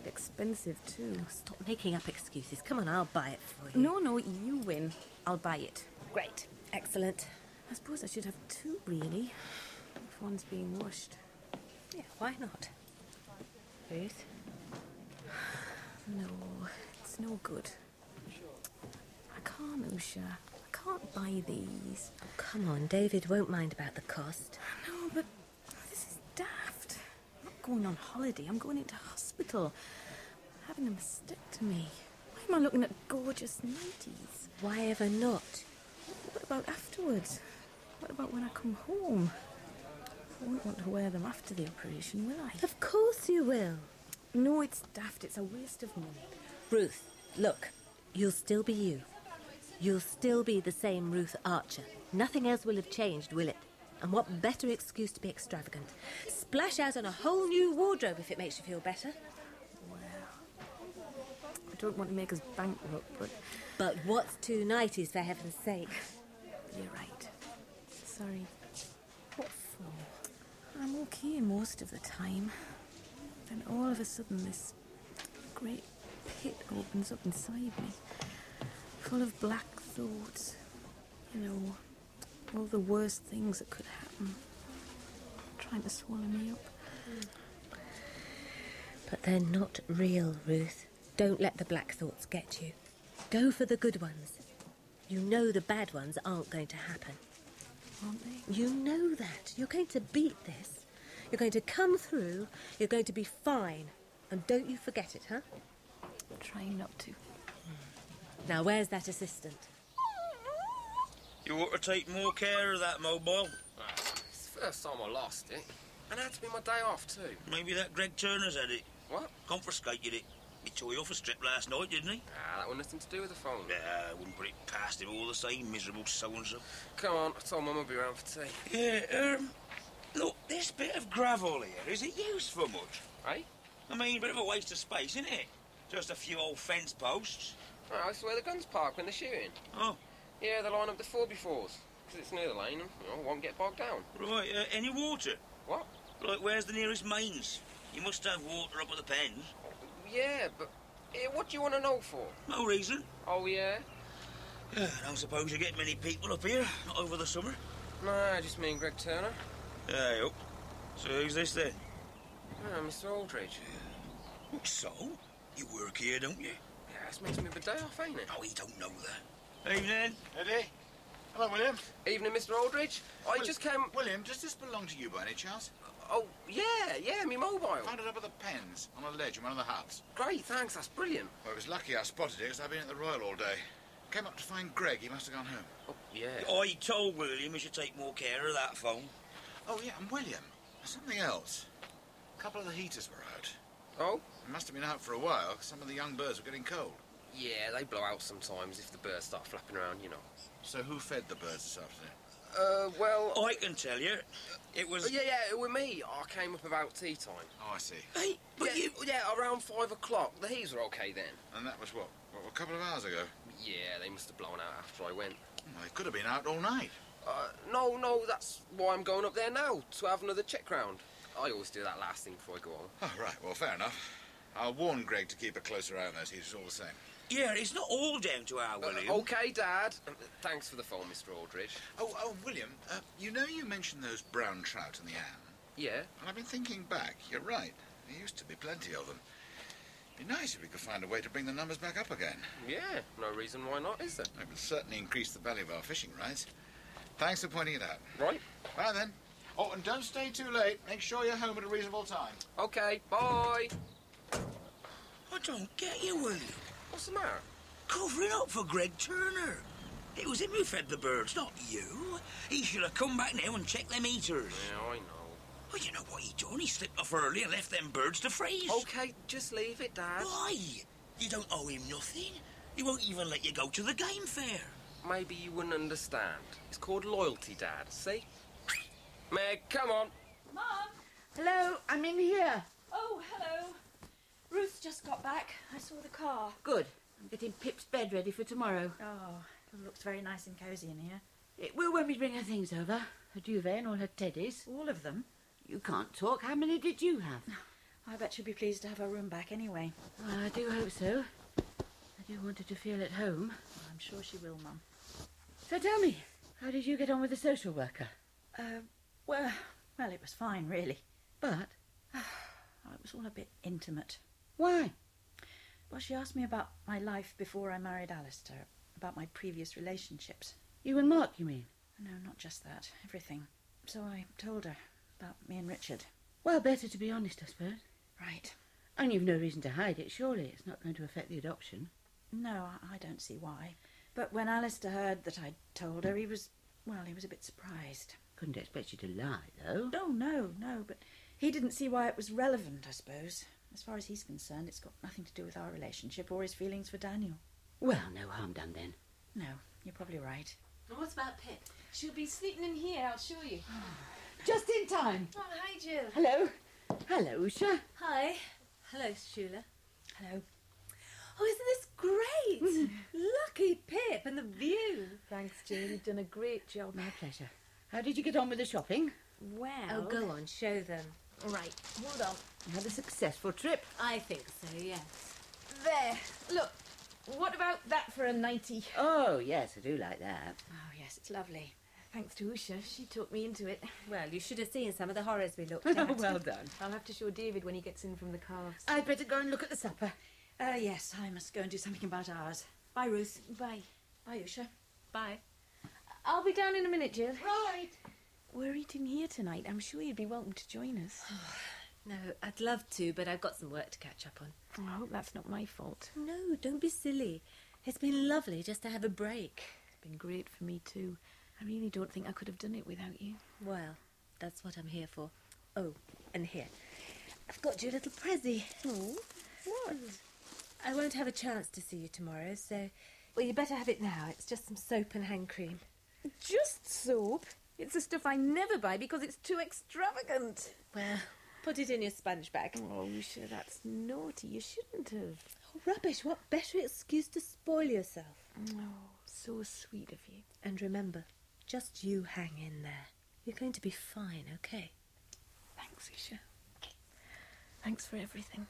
quite expensive too. Stop making up excuses. Come on, I'll buy it for you. No, no, you win. I'll buy it. Great. Excellent. I suppose I should have two, really, if one's being washed. Yeah, why not? Ruth? No, it's no good. I can't, Usha. I can't buy these. Oh, come on, David won't mind about the cost. No, but this is daft. I'm not going on holiday. I'm going into hospital. Having a mastectomy. Why am I looking at gorgeous nighties? Why ever not? What about afterwards? What about when I come home? I won't want to wear them after the operation, will I? Of course you will. No, it's daft. It's a waste of money. Ruth, look. You'll still be you. You'll still be the same Ruth Archer. Nothing else will have changed, will it? And what better excuse to be extravagant? Splash out on a whole new wardrobe if it makes you feel better. I don't want to make us bankrupt, but... But what's two nighties, for heaven's sake? You're right. Sorry. What for? I'm okay most of the time. Then all of a sudden this great pit opens up inside me. Full of black thoughts. You know, all the worst things that could happen. Trying to swallow me up. But they're not real, Ruth. Don't let the black thoughts get you. Go for the good ones. You know the bad ones aren't going to happen. Aren't they? You know that. You're going to beat this. You're going to come through. You're going to be fine. And don't you forget it, huh? I'm trying not to. Now, where's that assistant? You ought to take more care of that mobile. It's the first time I lost it. And it had to be my day off, too. Maybe that Greg Turner's had it. What? Confiscated it. He tore you off a strip last night, didn't he? Ah, that wasn't nothing to do with the phone. Nah, I wouldn't put it past him all the same, miserable so-and-so. Come on, I told Mum I'll be around for tea. Yeah, um... Look, this bit of gravel here, is it used for much? Eh? I mean, a bit of a waste of space, isn't it? Just a few old fence posts. Oh, that's where the guns park when they're shooting. Oh. Yeah, they line up the four by fours. Because it's near the lane and, you know, won't get bogged down. Right, uh, any water? What? Like, where's the nearest mains? You must have water up at the pens. Yeah, but... Eh, what do you want to know for? No reason. Oh, yeah? Yeah, I don't suppose you get many people up here, not over the summer. Nah, just me and Greg Turner. Yeah, up. So who's this then? Ah, Mister Aldridge. Oh, so? You work here, don't you? Yeah, this makes me a day off, ain't it? Oh, he don't know that. Evening. Eddie. Hello, William. Evening, Mister Aldridge. I Will- just came... William, does this belong to you by any chance? Oh, yeah, yeah, me mobile. Found it up at the pens, on a ledge in one of the huts. Great, thanks, that's brilliant. Well, it was lucky I spotted it, because I've been at the Royal all day. Came up to find Greg, he must have gone home. Oh, yeah. I told William he should take more care of that phone. Oh, yeah, and William, something else. A couple of the heaters were out. Oh? They must have been out for a while, 'cause some of the young birds were getting cold. Yeah, they blow out sometimes if the birds start flapping around, you know. So who fed the birds this afternoon? Uh, well... I can tell you. It was... Uh, yeah, yeah, it was me. I came up about tea time. Oh, I see. Hey, but yeah, you... Yeah, around five o'clock. The heaters were okay then. And that was what? What, a couple of hours ago? Yeah, they must have blown out after I went. Well, they could have been out all night. Uh, no, no, that's why I'm going up there now, to have another check round. I always do that last thing before I go on. Oh, right, well, fair enough. I'll warn Greg to keep a closer eye on those heaters all the same. Yeah, it's not all down to our William. Uh, OK, Dad. Uh, thanks for the phone, Mister Aldridge. Oh, oh, William, uh, you know you mentioned those brown trout in the Anne? Yeah? And I've been thinking back. You're right. There used to be plenty of them. It'd be nice if we could find a way to bring the numbers back up again. Yeah, no reason why not, is there? It would certainly increase the value of our fishing rights. Thanks for pointing it out. Right. Right then. Oh, and don't stay too late. Make sure you're home at a reasonable time. OK, bye. I don't get you, William. What's the matter? Covering up for Greg Turner. It was him who fed the birds, not you. He should have come back now and checked them eaters. Yeah, I know. Well, you know what he done? He slipped off early and left them birds to freeze. OK, just leave it, Dad. Why? You don't owe him nothing. He won't even let you go to the game fair. Maybe you wouldn't understand. It's called loyalty, Dad, see? Meg, come on. Mum! Hello, I'm in here. Oh, hello. Ruth just got back. I saw the car. Good. I'm getting Pip's bed ready for tomorrow. Oh, it looks very nice and cosy in here. It will when we bring her things over. Her duvet and all her teddies. All of them? You can't talk. How many did you have? I bet she'll be pleased to have her room back anyway. I do hope so. I do want her to feel at home. I'm sure she will, Mum. So tell me, how did you get on with the social worker? Uh, well, well, it was fine, really. But? It was all a bit intimate. Why? Well, she asked me about my life before I married Alistair, about my previous relationships. You and Mark, you mean? No, not just that. Everything. So I told her about me and Richard. Well, better to be honest, I suppose. Right. And you've no reason to hide it, surely. It's not going to affect the adoption. No, I, I don't see why. But when Alistair heard that I'd told her, he was, well, he was a bit surprised. Couldn't expect you to lie, though. No, no, no, but he didn't see why it was relevant, I suppose. As far as he's concerned, it's got nothing to do with our relationship or his feelings for Daniel. Well, no harm done, then. No, you're probably right. And what about Pip? She'll be sleeping in here, I'll assure you. Just in time. Oh, hi, Jill. Hello. Hello, Usha. Hi. Hello, Shula. Hello. Oh, isn't this great? Lucky Pip and the view. Thanks, Jill. You've done a great job. My pleasure. How did you get on with the shopping? Well... Oh, go on, show them. Right, hold on. You had a successful trip. I think so, yes. There. Look, what about that for a nightie? Oh, yes, I do like that. Oh, yes, it's lovely. Thanks to Usha, she talked me into it. Well, you should have seen some of the horrors we looked at. Well done. I'll have to show David when he gets in from the calves. I'd better go and look at the supper. Uh, yes, I must go and do something about ours. Bye, Ruth. Bye. Bye, Usha. Bye. I'll be down in a minute, Jill. Right. We're eating here tonight. I'm sure you'd be welcome to join us. No, I'd love to, but I've got some work to catch up on. I hope that's not my fault. No, don't be silly. It's been lovely just to have a break. It's been great for me, too. I really don't think I could have done it without you. Well, that's what I'm here for. Oh, and here. I've got you a little prezzy. Oh, what? I won't have a chance to see you tomorrow, so... Well, you better have it now. It's just some soap and hand cream. Just soap? It's the stuff I never buy because it's too extravagant. Well, put it in your sponge bag. Oh, Usha, that's naughty. You shouldn't have. Oh, rubbish. What better excuse to spoil yourself? Oh, so sweet of you. And remember, just you hang in there. You're going to be fine, okay? Thanks, Usha. Thanks for everything.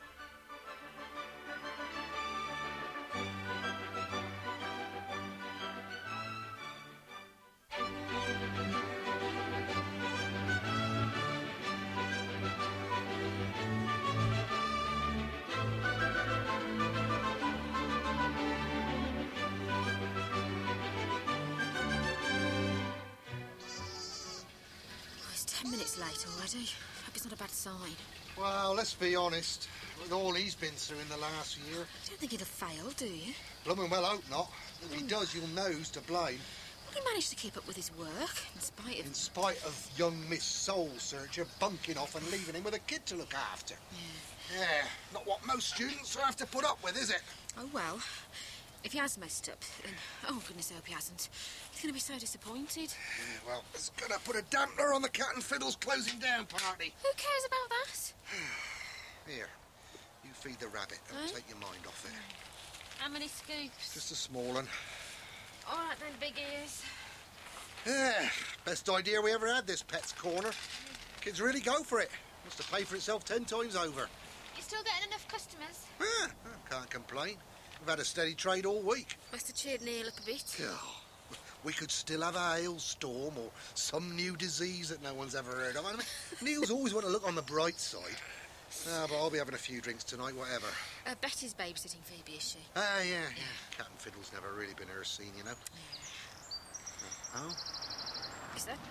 Minutes late already. Hope it's not a bad sign. Well, let's be honest. With all he's been through in the last year... You don't think he'll fail, do you? Blooming well hope not. If he does, you'll know who's to blame. Well, he managed to keep up with his work, in spite of... In spite of young Miss Soul Searcher bunking off and leaving him with a kid to look after. Yeah. Yeah, not what most students have to put up with, is it? Oh, well, if he has messed up, then... Oh, goodness, I hope he hasn't. He's going to be so disappointed. Yeah, well, it's going to put a dampener on the Cat and Fiddle's closing down party. Who cares about that? Here, you feed the rabbit. That'll Huh? take your mind off it. How many scoops? Just a small one. All right, then, big ears. Yeah, best idea we ever had, this Pet's Corner. Kids really go for it. Must have paid for itself ten times over. You still getting enough customers? Yeah, can't complain. We've had a steady trade all week. Must have cheered Neil up a bit. Oh, we could still have a hailstorm or some new disease that no one's ever heard of. I mean, Neil's always want to look on the bright side. Ah, but I'll be having a few drinks tonight, whatever. Uh, Betty's babysitting Phoebe, is she? Ah, yeah, yeah. Cat and Fiddle's never really been her scene, you know. Yeah. Oh? Is that?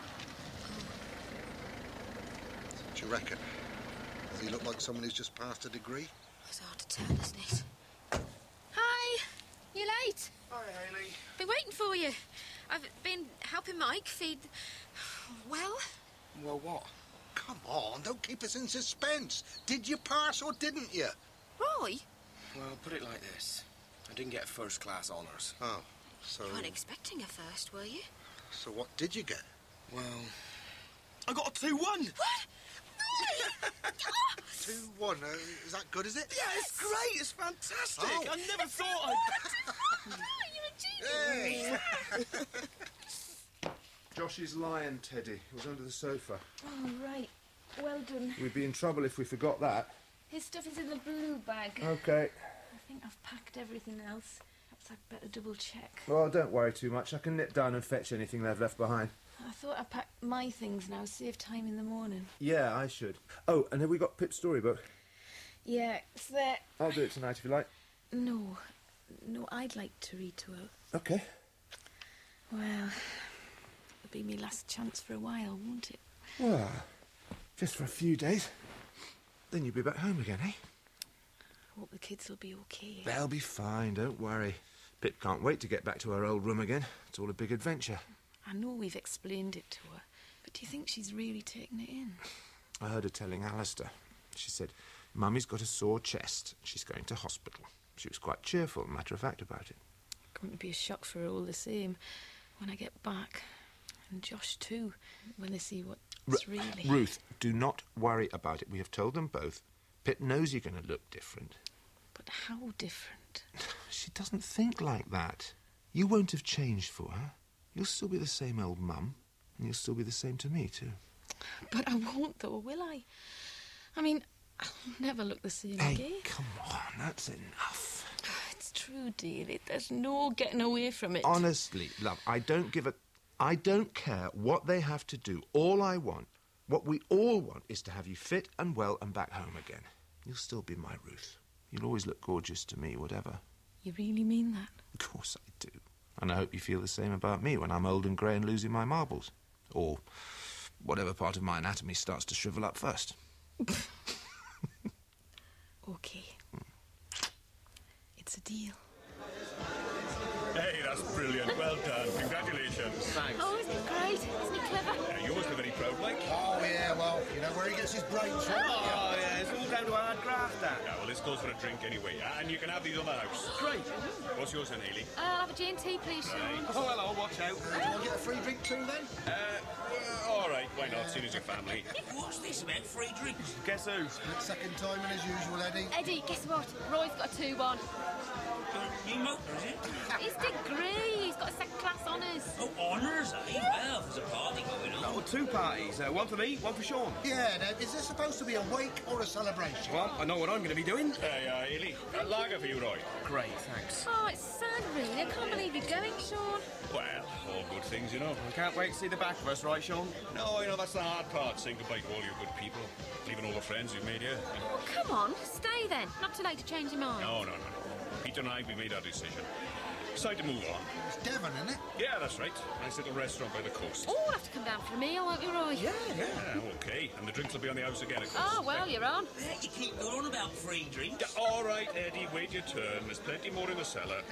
What do you reckon? Does he look like someone who's just passed a degree? It's hard to tell, isn't it? Hi! You late? Hi, Hayley. Been waiting for you. I've been helping Mike feed... Well? Well, what? Come on, don't keep us in suspense. Did you pass or didn't you? Roy? Well, put it like this. I didn't get first-class honours. Oh, so... You weren't expecting a first, were you? So what did you get? Well, I got a two one. What? two one. Uh, is that good, is it? Yeah, it's great. It's fantastic. Oh. I never thought I'd... Hey! Josh's lion, Teddy. It was under the sofa. Oh, right. Well done. We'd be in trouble if we forgot that. His stuff is in the blue bag. Okay. I think I've packed everything else. Perhaps I'd better double check. Well, don't worry too much. I can nip down and fetch anything they've left behind. I thought I packed my things now, save time in the morning. Yeah, I should. Oh, and have we got Pip's storybook? Yeah, it's there. I'll do it tonight if you like. No, no, I'd like to read to her. Okay. Well, it'll be my last chance for a while, won't it? Well, just for a few days. Then you'll be back home again, eh? I hope the kids will be okay. They'll be fine, don't worry. Pip can't wait to get back to her old room again. It's all a big adventure. I know we've explained it to her, but do you think she's really taken it in? I heard her telling Alistair. She said, Mummy's got a sore chest. She's going to hospital. She was quite cheerful and matter-of-fact about it. Going to be a shock for her all the same when I get back. And Josh too, when they see what's Ru- really... Ruth, do not worry about it. We have told them both. Pip knows you're going to look different. But how different? She doesn't think like that. You won't have changed for her. You'll still be the same old mum, and you'll still be the same to me too. But I won't though, will I? I mean, I'll never look the same Hey, again. come on, that's enough. It's true, dearie. There's no getting away from it. Honestly, love, I don't give a... I don't care what they have to do. All I want, what we all want, is to have you fit and well and back home again. You'll still be my Ruth. You'll always look gorgeous to me, whatever. You really mean that? Of course I do. And I hope you feel the same about me when I'm old and grey and losing my marbles. Or whatever part of my anatomy starts to shrivel up first. OK. It's a deal. Hey, that's brilliant. Well done. Congratulations. Thanks. Oh, isn't it great? Isn't it clever? Yeah, you must be very proud, Mike. Oh, yeah, well, you know where he gets his brains from. Oh, yeah, it's all down to hard graft, that. Yeah, well, this goes for a drink anyway, and you can have these on the house. Great. What's yours then, Hayley? Uh, I'll have a G and T, please, Sean. Right. Oh, hello, watch out. Do you want to get a free drink too, then? Uh, well, all right, why not, seeing as your family. What's this about free drinks? Guess who? Second time in as usual, Eddie. Eddie, guess what? Roy's got a two one. New motor, is it? His degree. He's got a second class honours. Oh, honours, eh? Well, there's a party going on. Oh, two parties. Uh, one for me, one for Sean. Yeah, now, is this supposed to be a wake or a celebration? Well, I know what I'm going to be doing. Hey, uh, Hayley, a lager for you, Roy. Great, thanks. Oh, it's sad, really. I can't believe you're going, Sean. Well, all good things, you know. I can't wait to see the back of us, right, Sean? No, you know, that's the hard part, saying goodbye to all your good people. Leaving all the friends you've made here. Oh, come on. Stay, then. Not too late to change your mind. No, no, no, no. Peter and I, we made our decision. It's time to move on. It's Devon, isn't it? Yeah, that's right. Nice little restaurant by the coast. Oh, we'll have to come down for a meal, won't you, Roy? Yeah, yeah, okay. And the drinks will be on the house again, of course. Oh, well, you're on. Yeah, you keep going on about free drinks. Yeah, all right, Eddie, wait your turn. There's plenty more in the cellar.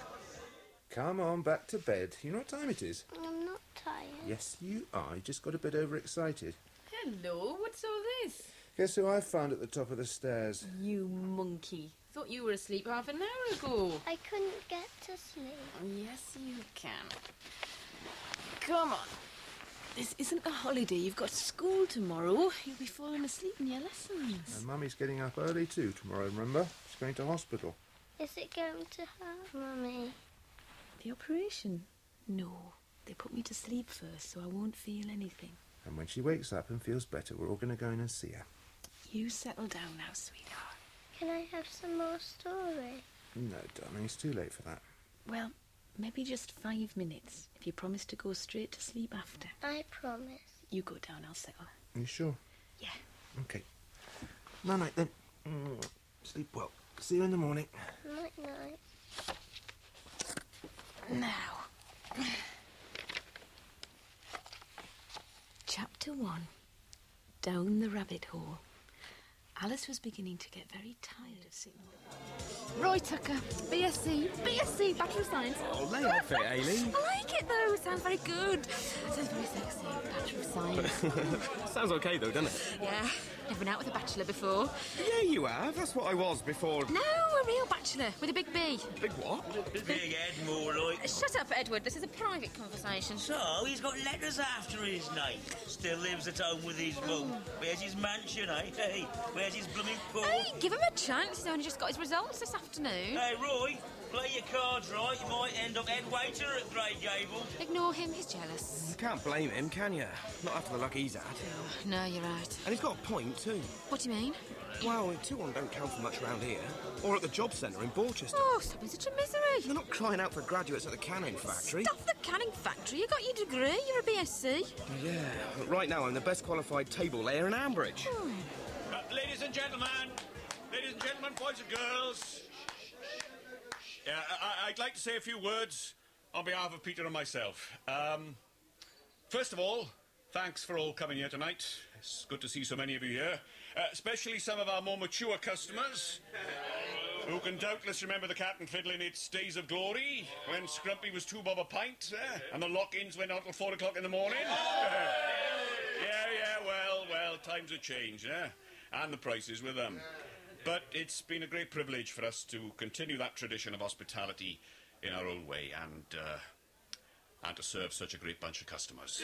Come on, back to bed. You know what time it is? I'm not tired. Yes, you are. You just got a bit overexcited. Hello, what's all this? Guess who I found at the top of the stairs? You monkey. Thought you were asleep half an hour ago. I couldn't get to sleep. Yes, you can. Come on. This isn't a holiday. You've got school tomorrow. You'll be falling asleep in your lessons. And Mummy's getting up early too tomorrow, remember? She's going to hospital. Is it going to hurt, Mummy? The operation? No. They put me to sleep first, so I won't feel anything. And when she wakes up and feels better, we're all going to go in and see her. You settle down now, sweetheart. Can I have some more story? No, darling, it's too late for that. Well, maybe just five minutes, if you promise to go straight to sleep after. I promise. You go down, I'll settle. You sure? Yeah. Okay. Night-night then. Mm, sleep well. See you in the morning. Night-night. Now. Chapter one. Down the rabbit hole. Alice was beginning to get very tired of sitting. Roy Tucker, B S c, B S c, Bachelor of Science. Oh, lay off it, Hayley. I like it, though. It sounds very good. It sounds very sexy. Bachelor of Science. Sounds okay, though, doesn't it? Yeah. Never been out with a bachelor before. Yeah, you have. That's what I was before. No, a real bachelor with a big B. Big what? Big head, more like. Shut up, Edward. This is a private conversation. So, he's got letters after his name. Still lives at home with his mum. Where's his mansion, eh? Hey, where's his blooming pool? Hey, give him a chance. He's only just got his results this afternoon. Hey, Roy, Play your cards right, you might end up head waiter at Grey Gables. Ignore him, he's jealous. You can't blame him, can you? Not after the luck he's had. No, you're right. And he's got a point, too. What do you mean? Well, two one don't count for much round here. Or at the job centre in Borchester. Oh, stop being such a misery. They're not crying out for graduates at the canning factory. Stop the canning factory. You got your degree. You're a B S c. Yeah, but right now I'm the best qualified table layer in Ambridge. Oh. Uh, ladies and gentlemen, ladies and gentlemen, boys and girls. Yeah, I- I'd like to say a few words on behalf of Peter and myself. Um, first of all, thanks for all coming here tonight. It's good to see so many of you here, uh, especially some of our more mature customers who can doubtless remember the Cat and Fiddle in its days of glory, when Scrumpy was two bob a pint, eh? And the lock-ins went on till four o'clock in the morning. yeah, yeah, well, well, times have changed, eh? And the prices with them. But it's been a great privilege for us to continue that tradition of hospitality in our own way and, uh, and to serve such a great bunch of customers.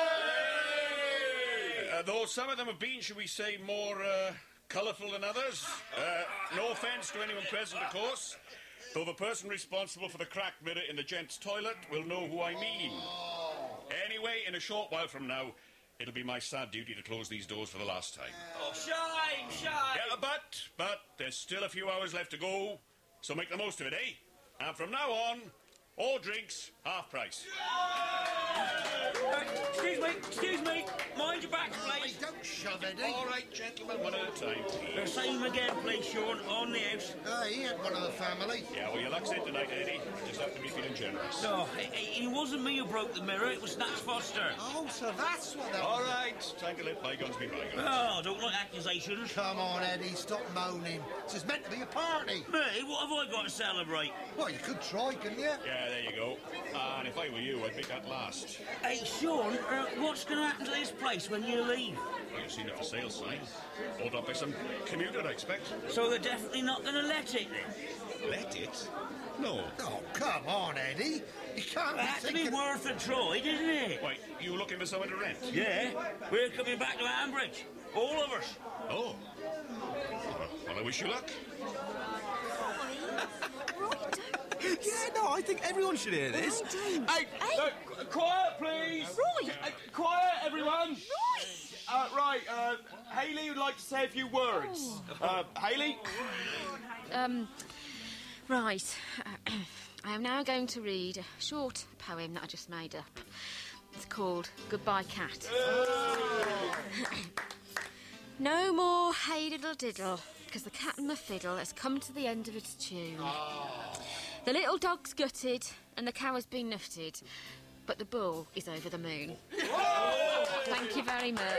Uh, though some of them have been, shall we say, more uh, colourful than others. Uh, no offence to anyone present, of course, though the person responsible for the cracked mirror in the gents' toilet will know who I mean. Anyway, in a short while from now, it'll be my sad duty to close these doors for the last time. Oh, shame, shame. Yeah, but, but there's still a few hours left to go, so make the most of it, eh? And from now on, all drinks, half price. Uh, excuse me, excuse me. Mind your back, please. Don't shove, Eddie. All right, gentlemen, one at a time, Uh, please. same again, please, Sean, on the house. Ah, he ain't one of the family. Yeah, well, your luck's in tonight, Eddie. Just have to be feeling generous. No, it, it wasn't me who broke the mirror, it was Snatch Foster. Oh, so that's what that All was. right, time to let bygones be bygones. Oh, I don't like accusations. Come on, Eddie, stop moaning. This is meant to be a party. Me? What have I got to celebrate? Well, you could try, couldn't you? Yeah, there you go. And if I were you, I'd make that last. Hey, Sean, uh, what's going to happen to this place when you leave? Well, you've seen a for sale sign. Bought up by some commuter, I expect. So they're definitely not going to let it, then? Let it? No. Oh, come on, Eddie. You can't It be had to thinking... be worth a try, didn't it? Wait, you looking for someone to rent? Yeah, we're coming back to Ambridge. All of us. Oh. Well, well, I wish you luck. Yeah, no, I think everyone should hear this. Hey, uh, qu- quiet, please. Roy! Uh, quiet, everyone. Roy! Uh, right, uh, Hayley would like to say a few words. Uh, Hayley? Um, right. I am now going to read a short poem that I just made up. It's called Goodbye Cat. No more hey diddle diddle, because the cat and the fiddle has come to the end of its tune. The little dog's gutted and the cow has been nutted, but the bull is over the moon. Thank you very much.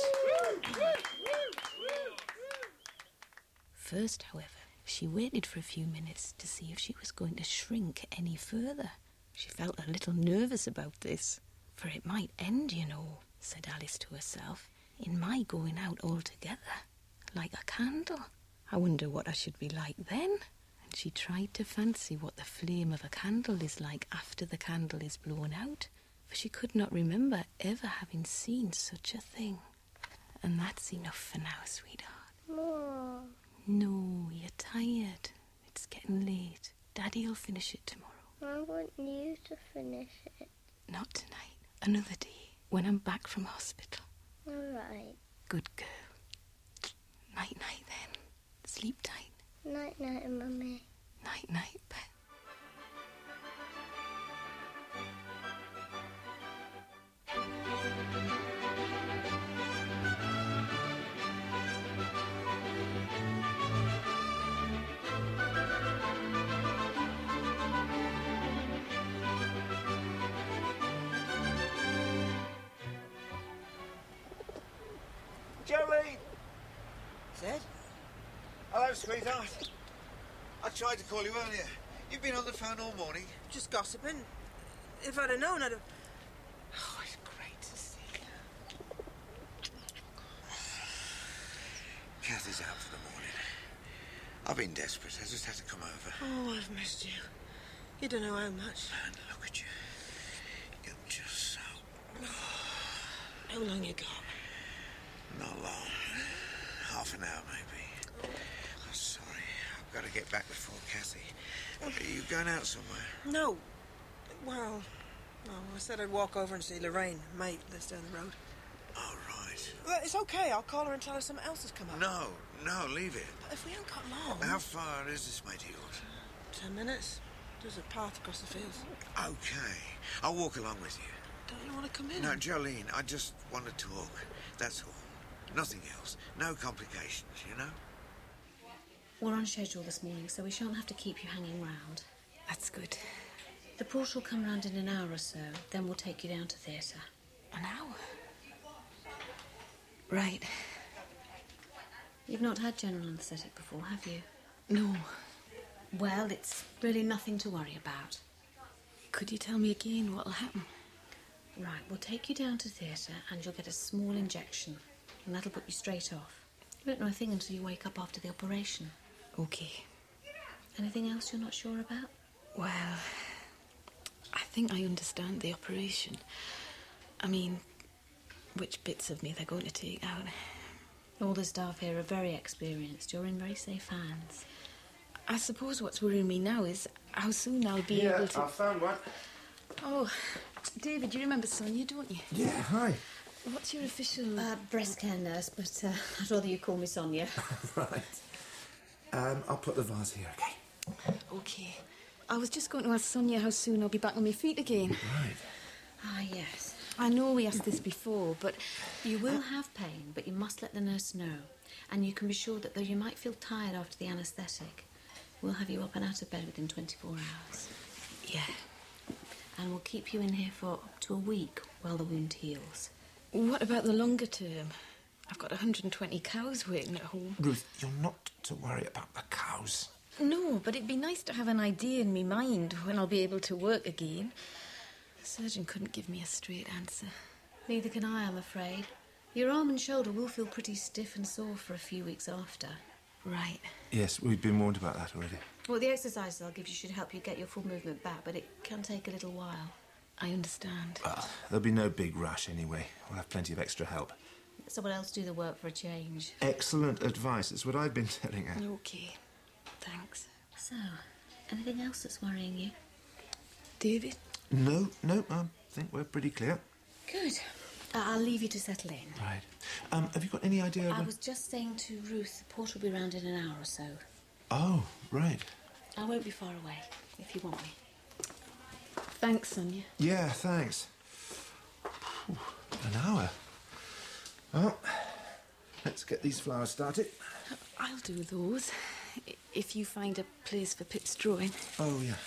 First, however, she waited for a few minutes to see if she was going to shrink any further. She felt a little nervous about this, for it might end, you know, said Alice to herself, in my going out altogether, like a candle. I wonder what I should be like then. And she tried to fancy what the flame of a candle is like after the candle is blown out, for she could not remember ever having seen such a thing. And that's enough for now, sweetheart. Mom. No, you're tired. It's getting late. Daddy'll finish it tomorrow. I want you to finish it. Not tonight. Another day, when I'm back from hospital. All right. Good girl. Night-night then. Sleep tight. Night-night, Mummy. Night-night, pet. Jolene! Zed? Hello, sweetheart. I tried to call you earlier. You've been on the phone all morning. Just gossiping. If I'd have known, I'd have... Oh, it's great to see you. Kathy's out for the morning. I've been desperate. I just had to come over. Oh, I've missed you. You don't know how much. And look at you. You're just so... How long you got? Not long. Half an hour, maybe. I'm sorry. I've got to get back before Kathy. Are you going out somewhere? No. Well, no, I said I'd walk over and see Lorraine, mate, lives down the road. Oh, right. Well, it's okay. I'll call her and tell her something else has come up. No, no, leave it. But if we haven't got long... How far is this, mate of yours? Ten minutes. There's a path across the fields. Okay. I'll walk along with you. Don't you want to come in? No, Jolene, I just want to talk. That's all. Nothing else. No complications, you know? We're on schedule this morning, so we shan't have to keep you hanging round. That's good. The porter will come round in an hour or so, then we'll take you down to theatre. An hour? Right. You've not had general anaesthetic before, have you? No. Well, it's really nothing to worry about. Could you tell me again what'll happen? Right, we'll take you down to theatre and you'll get a small injection, and that'll put you straight off. You won't know a thing until you wake up after the operation. Okay. Anything else you're not sure about? Well, I think I understand the operation. I mean, which bits of me they're going to take out. All the staff here are very experienced. You're in very safe hands. I suppose what's worrying me now is how soon I'll be yeah, able to... I found one. Oh, David, you remember Sonia, don't you? Yeah, hi. What's your official... Uh, breast care nurse, but uh, I'd rather you call me Sonia. Right. Um, I'll put the vase here, okay? Okay. I was just going to ask Sonia how soon I'll be back on my feet again. Right. Ah, yes. I know we asked this before, but... You will have pain, but you must let the nurse know. And you can be sure that though you might feel tired after the anaesthetic, we'll have you up and out of bed within twenty-four hours. Yeah. And we'll keep you in here for up to a week while the wound heals. What about the longer term? I've got one hundred twenty cows waiting at home. Ruth, you're not to worry about the cows. No, but it'd be nice to have an idea in me mind when I'll be able to work again. The surgeon couldn't give me a straight answer. Neither can I, I'm afraid. Your arm and shoulder will feel pretty stiff and sore for a few weeks after. Right. Yes, we've been warned about that already. Well, the exercises I'll give you should help you get your full movement back, but it can take a little while. I understand. Well, there'll be no big rush anyway. We'll have plenty of extra help. Someone else do the work for a change. Excellent advice. It's what I've been telling her. Okay. Thanks. So, anything else that's worrying you? David? No, no, I think we're pretty clear. Good. Uh, I'll leave you to settle in. Right. Um, have you got any idea... I when... was just saying to Ruth, the porter will be round in an hour or so. Oh, right. I won't be far away, if you want me. Thanks, Sonia. Yeah, thanks. Whew, an hour. Well, let's get these flowers started. I'll do those, if you find a place for Pip's drawing. Oh, yeah.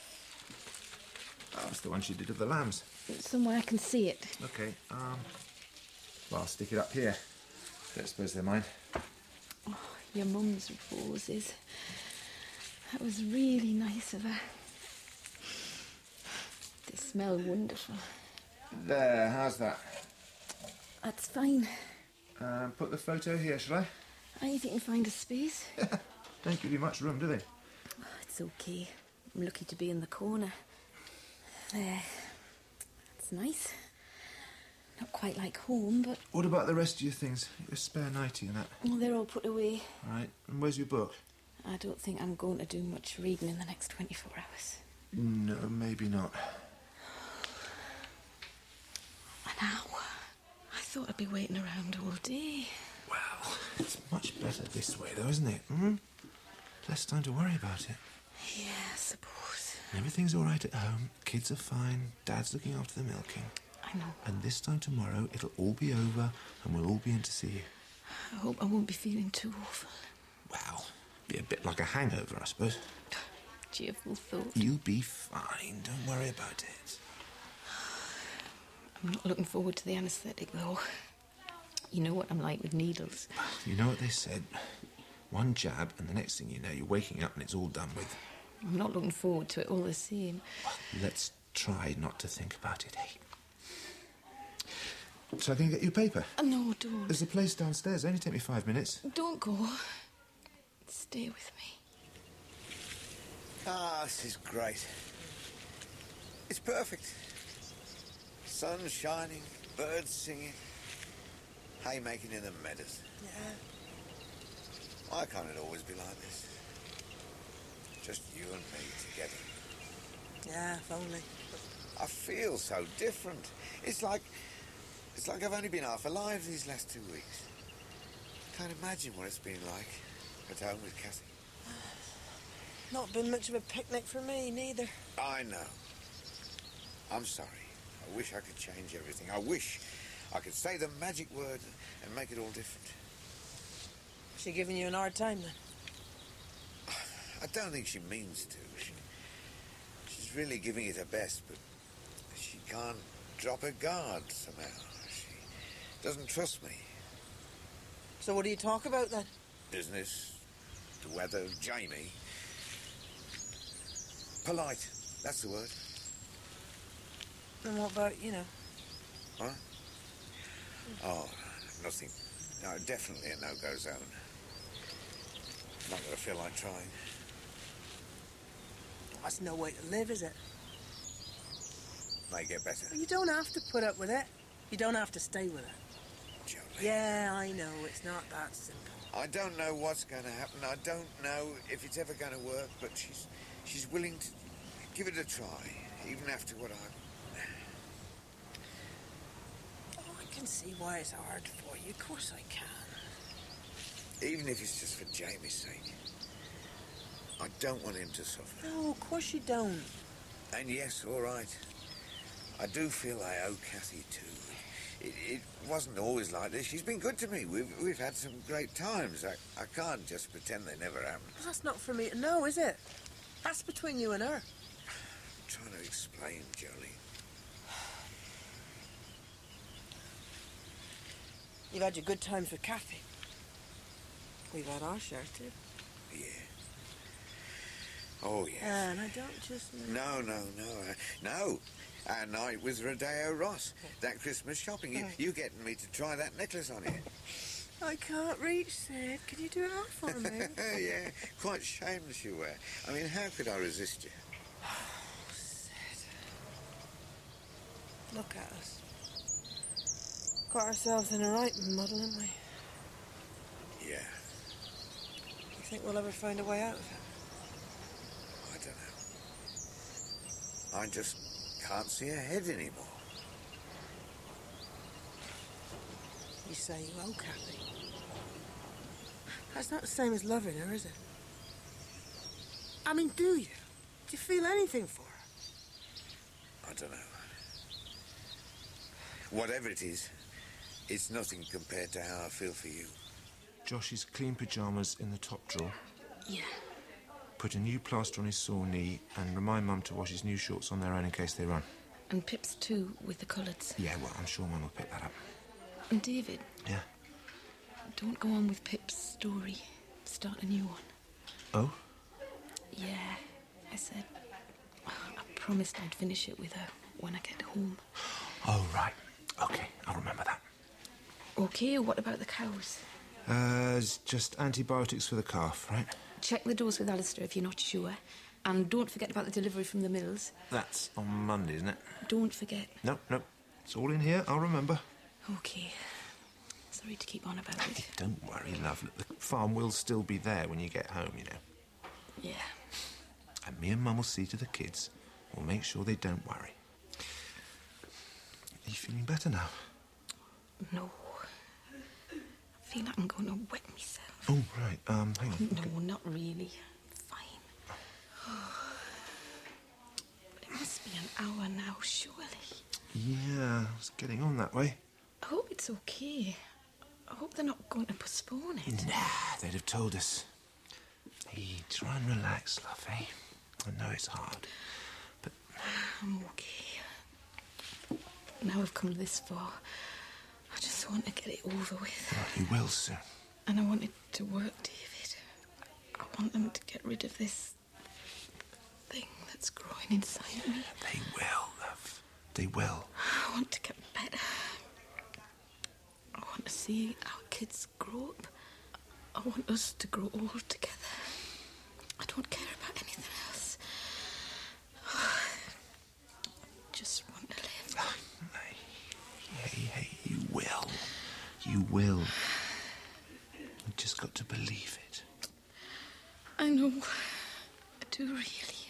Oh, that's the one she did of the lambs. Somewhere I can see it. OK, um... well, I'll stick it up here. Don't suppose they're mine. Oh, your mum's roses. That was really nice of her. They smell wonderful. There, how's that? That's fine. Um, put the photo here, shall I? I if you can find a space. Don't give you much room, do they? Oh, it's okay. I'm lucky to be in the corner. There. That's nice. Not quite like home, but... What about the rest of your things? Your spare nightie and that? Well, they're all put away. Right, and where's your book? I don't think I'm going to do much reading in the next twenty-four hours. No, maybe not. An hour? I thought I'd be waiting around all day. Well, it's much better this way, though, isn't it? Hmm? Less time to worry about it. Yeah, I suppose. Everything's all right at home. Kids are fine. Dad's looking after the milking. I know. And this time tomorrow, it'll all be over and we'll all be in to see you. I hope I won't be feeling too awful. Well, be a bit like a hangover, I suppose. Cheerful thought. You'll be fine. Don't worry about it. I'm not looking forward to the anaesthetic, though. You know what I'm like with needles. You know what they said? One jab, and the next thing you know, you're waking up and it's all done with. I'm not looking forward to it all the same. Well, let's try not to think about it, eh? So I can get you a paper? Uh, no, don't. There's a place downstairs. It'll only take me five minutes. Don't go. Stay with me. Ah, this is great. It's perfect. Sun shining, birds singing, haymaking in the meadows. Yeah. Why can't it always be like this? Just you and me together. Yeah, if only. I feel so different. It's like... It's like I've only been half alive these last two weeks. Can't imagine what it's been like at home with Cathy. Not been much of a picnic for me, neither. I know. I'm sorry. I wish I could change everything. I wish I could say the magic word and make it all different. She giving you an hard time, then? I don't think she means to. She, she's really giving it her best, but she can't drop her guard somehow. She doesn't trust me. So what do you talk about, then? Business, the weather, Jamie. Polite, that's the word. And what about, you know? What? Oh, nothing. No, definitely a no-go zone. Not gonna feel like trying. That's no way to live, is it? May get better. You don't have to put up with it. You don't have to stay with it. Jolie. Yeah, I know. It's not that simple. I don't know what's going to happen. I don't know if it's ever going to work, but she's she's willing to give it a try, even after what I... Oh, I can see why it's hard for you. Of course I can. Even if it's just for Jamie's sake. I don't want him to suffer. No, of course you don't. And yes, all right. I do feel I owe Cathy too. It, it wasn't always like this. She's been good to me. We've, we've had some great times. I, I can't just pretend they never happened. Well, that's not for me to know, is it? That's between you and her. I'm trying to explain, Jolie. You've had your good times with Cathy. We've had our share, too. Yeah. Oh, yes. And I don't just... No, no, no. Uh, no. Our night with Rodeo Ross. That Christmas shopping. You, you getting me to try that necklace on you. I can't reach, Sid. Can you do it out for me? Yeah, quite shameless you were. I mean, how could I resist you? Oh, Sid. Look at us. Got ourselves in a right muddle, haven't we? Yeah. You think we'll ever find a way out of it? I don't know. I just can't see ahead anymore. You say you owe Cathy. That's not the same as loving her, is it? I mean, do you? Do you feel anything for her? I don't know. Whatever it is, it's nothing compared to how I feel for you. Josh's clean pyjamas in the top drawer. Yeah. Put a new plaster on his sore knee and remind Mum to wash his new shorts on their own in case they run. And Pip's too, with the colours. Yeah, well, I'm sure Mum will pick that up. And David. Yeah? Don't go on with Pip's story. Start a new one. Oh? Yeah. I said... I promised I'd finish it with her when I get home. Oh, right. OK, I'll remember that. OK, what about the cows? Uh, it's just antibiotics for the calf, right? Check the dose with Alistair if you're not sure. And don't forget about the delivery from the mills. That's on Monday, isn't it? Don't forget. No, no. It's all in here. I'll remember. OK. Sorry to keep on about it. Don't worry, love. The farm will still be there when you get home, you know. Yeah. And me and Mum will see to the kids. We'll make sure they don't worry. Are you feeling better now? No. I feel like I'm going to wet myself. Oh, right. Um, hang on. No, okay. not really. Fine. But it must be an hour now, surely. Yeah, it's getting on that way. I hope it's okay. I hope they're not going to postpone it. Nah, they'd have told us. Hey, try and relax, love, eh? I know it's hard, but... I'm okay. Now I've come this far, I just want to get it over with. Well, you will soon. And I want it to work, David. I want them to get rid of this thing that's growing inside me. They will, love. They will. I want to get better. I want to see our kids grow up. I want us to grow old together. I don't care about anything else. I just want to live. Hey, hey, you will. You will. You just got to believe it. I know. I do. do really.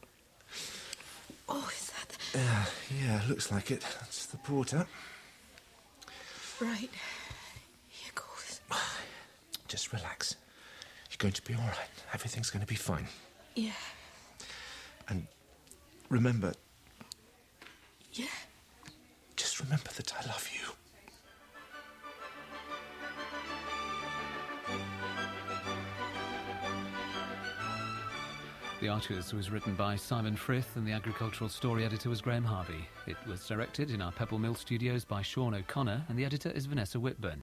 Oh, is that... The... Uh, yeah, looks like it. That's the porter. Right. Here goes. Just relax. You're going to be all right. Everything's going to be fine. Yeah. And remember... Yeah? Just remember that I love you. The Archers was written by Simon Frith and the agricultural story editor was Graham Harvey. It was directed in our Pebble Mill studios by Sean O'Connor and the editor is Vanessa Whitburn.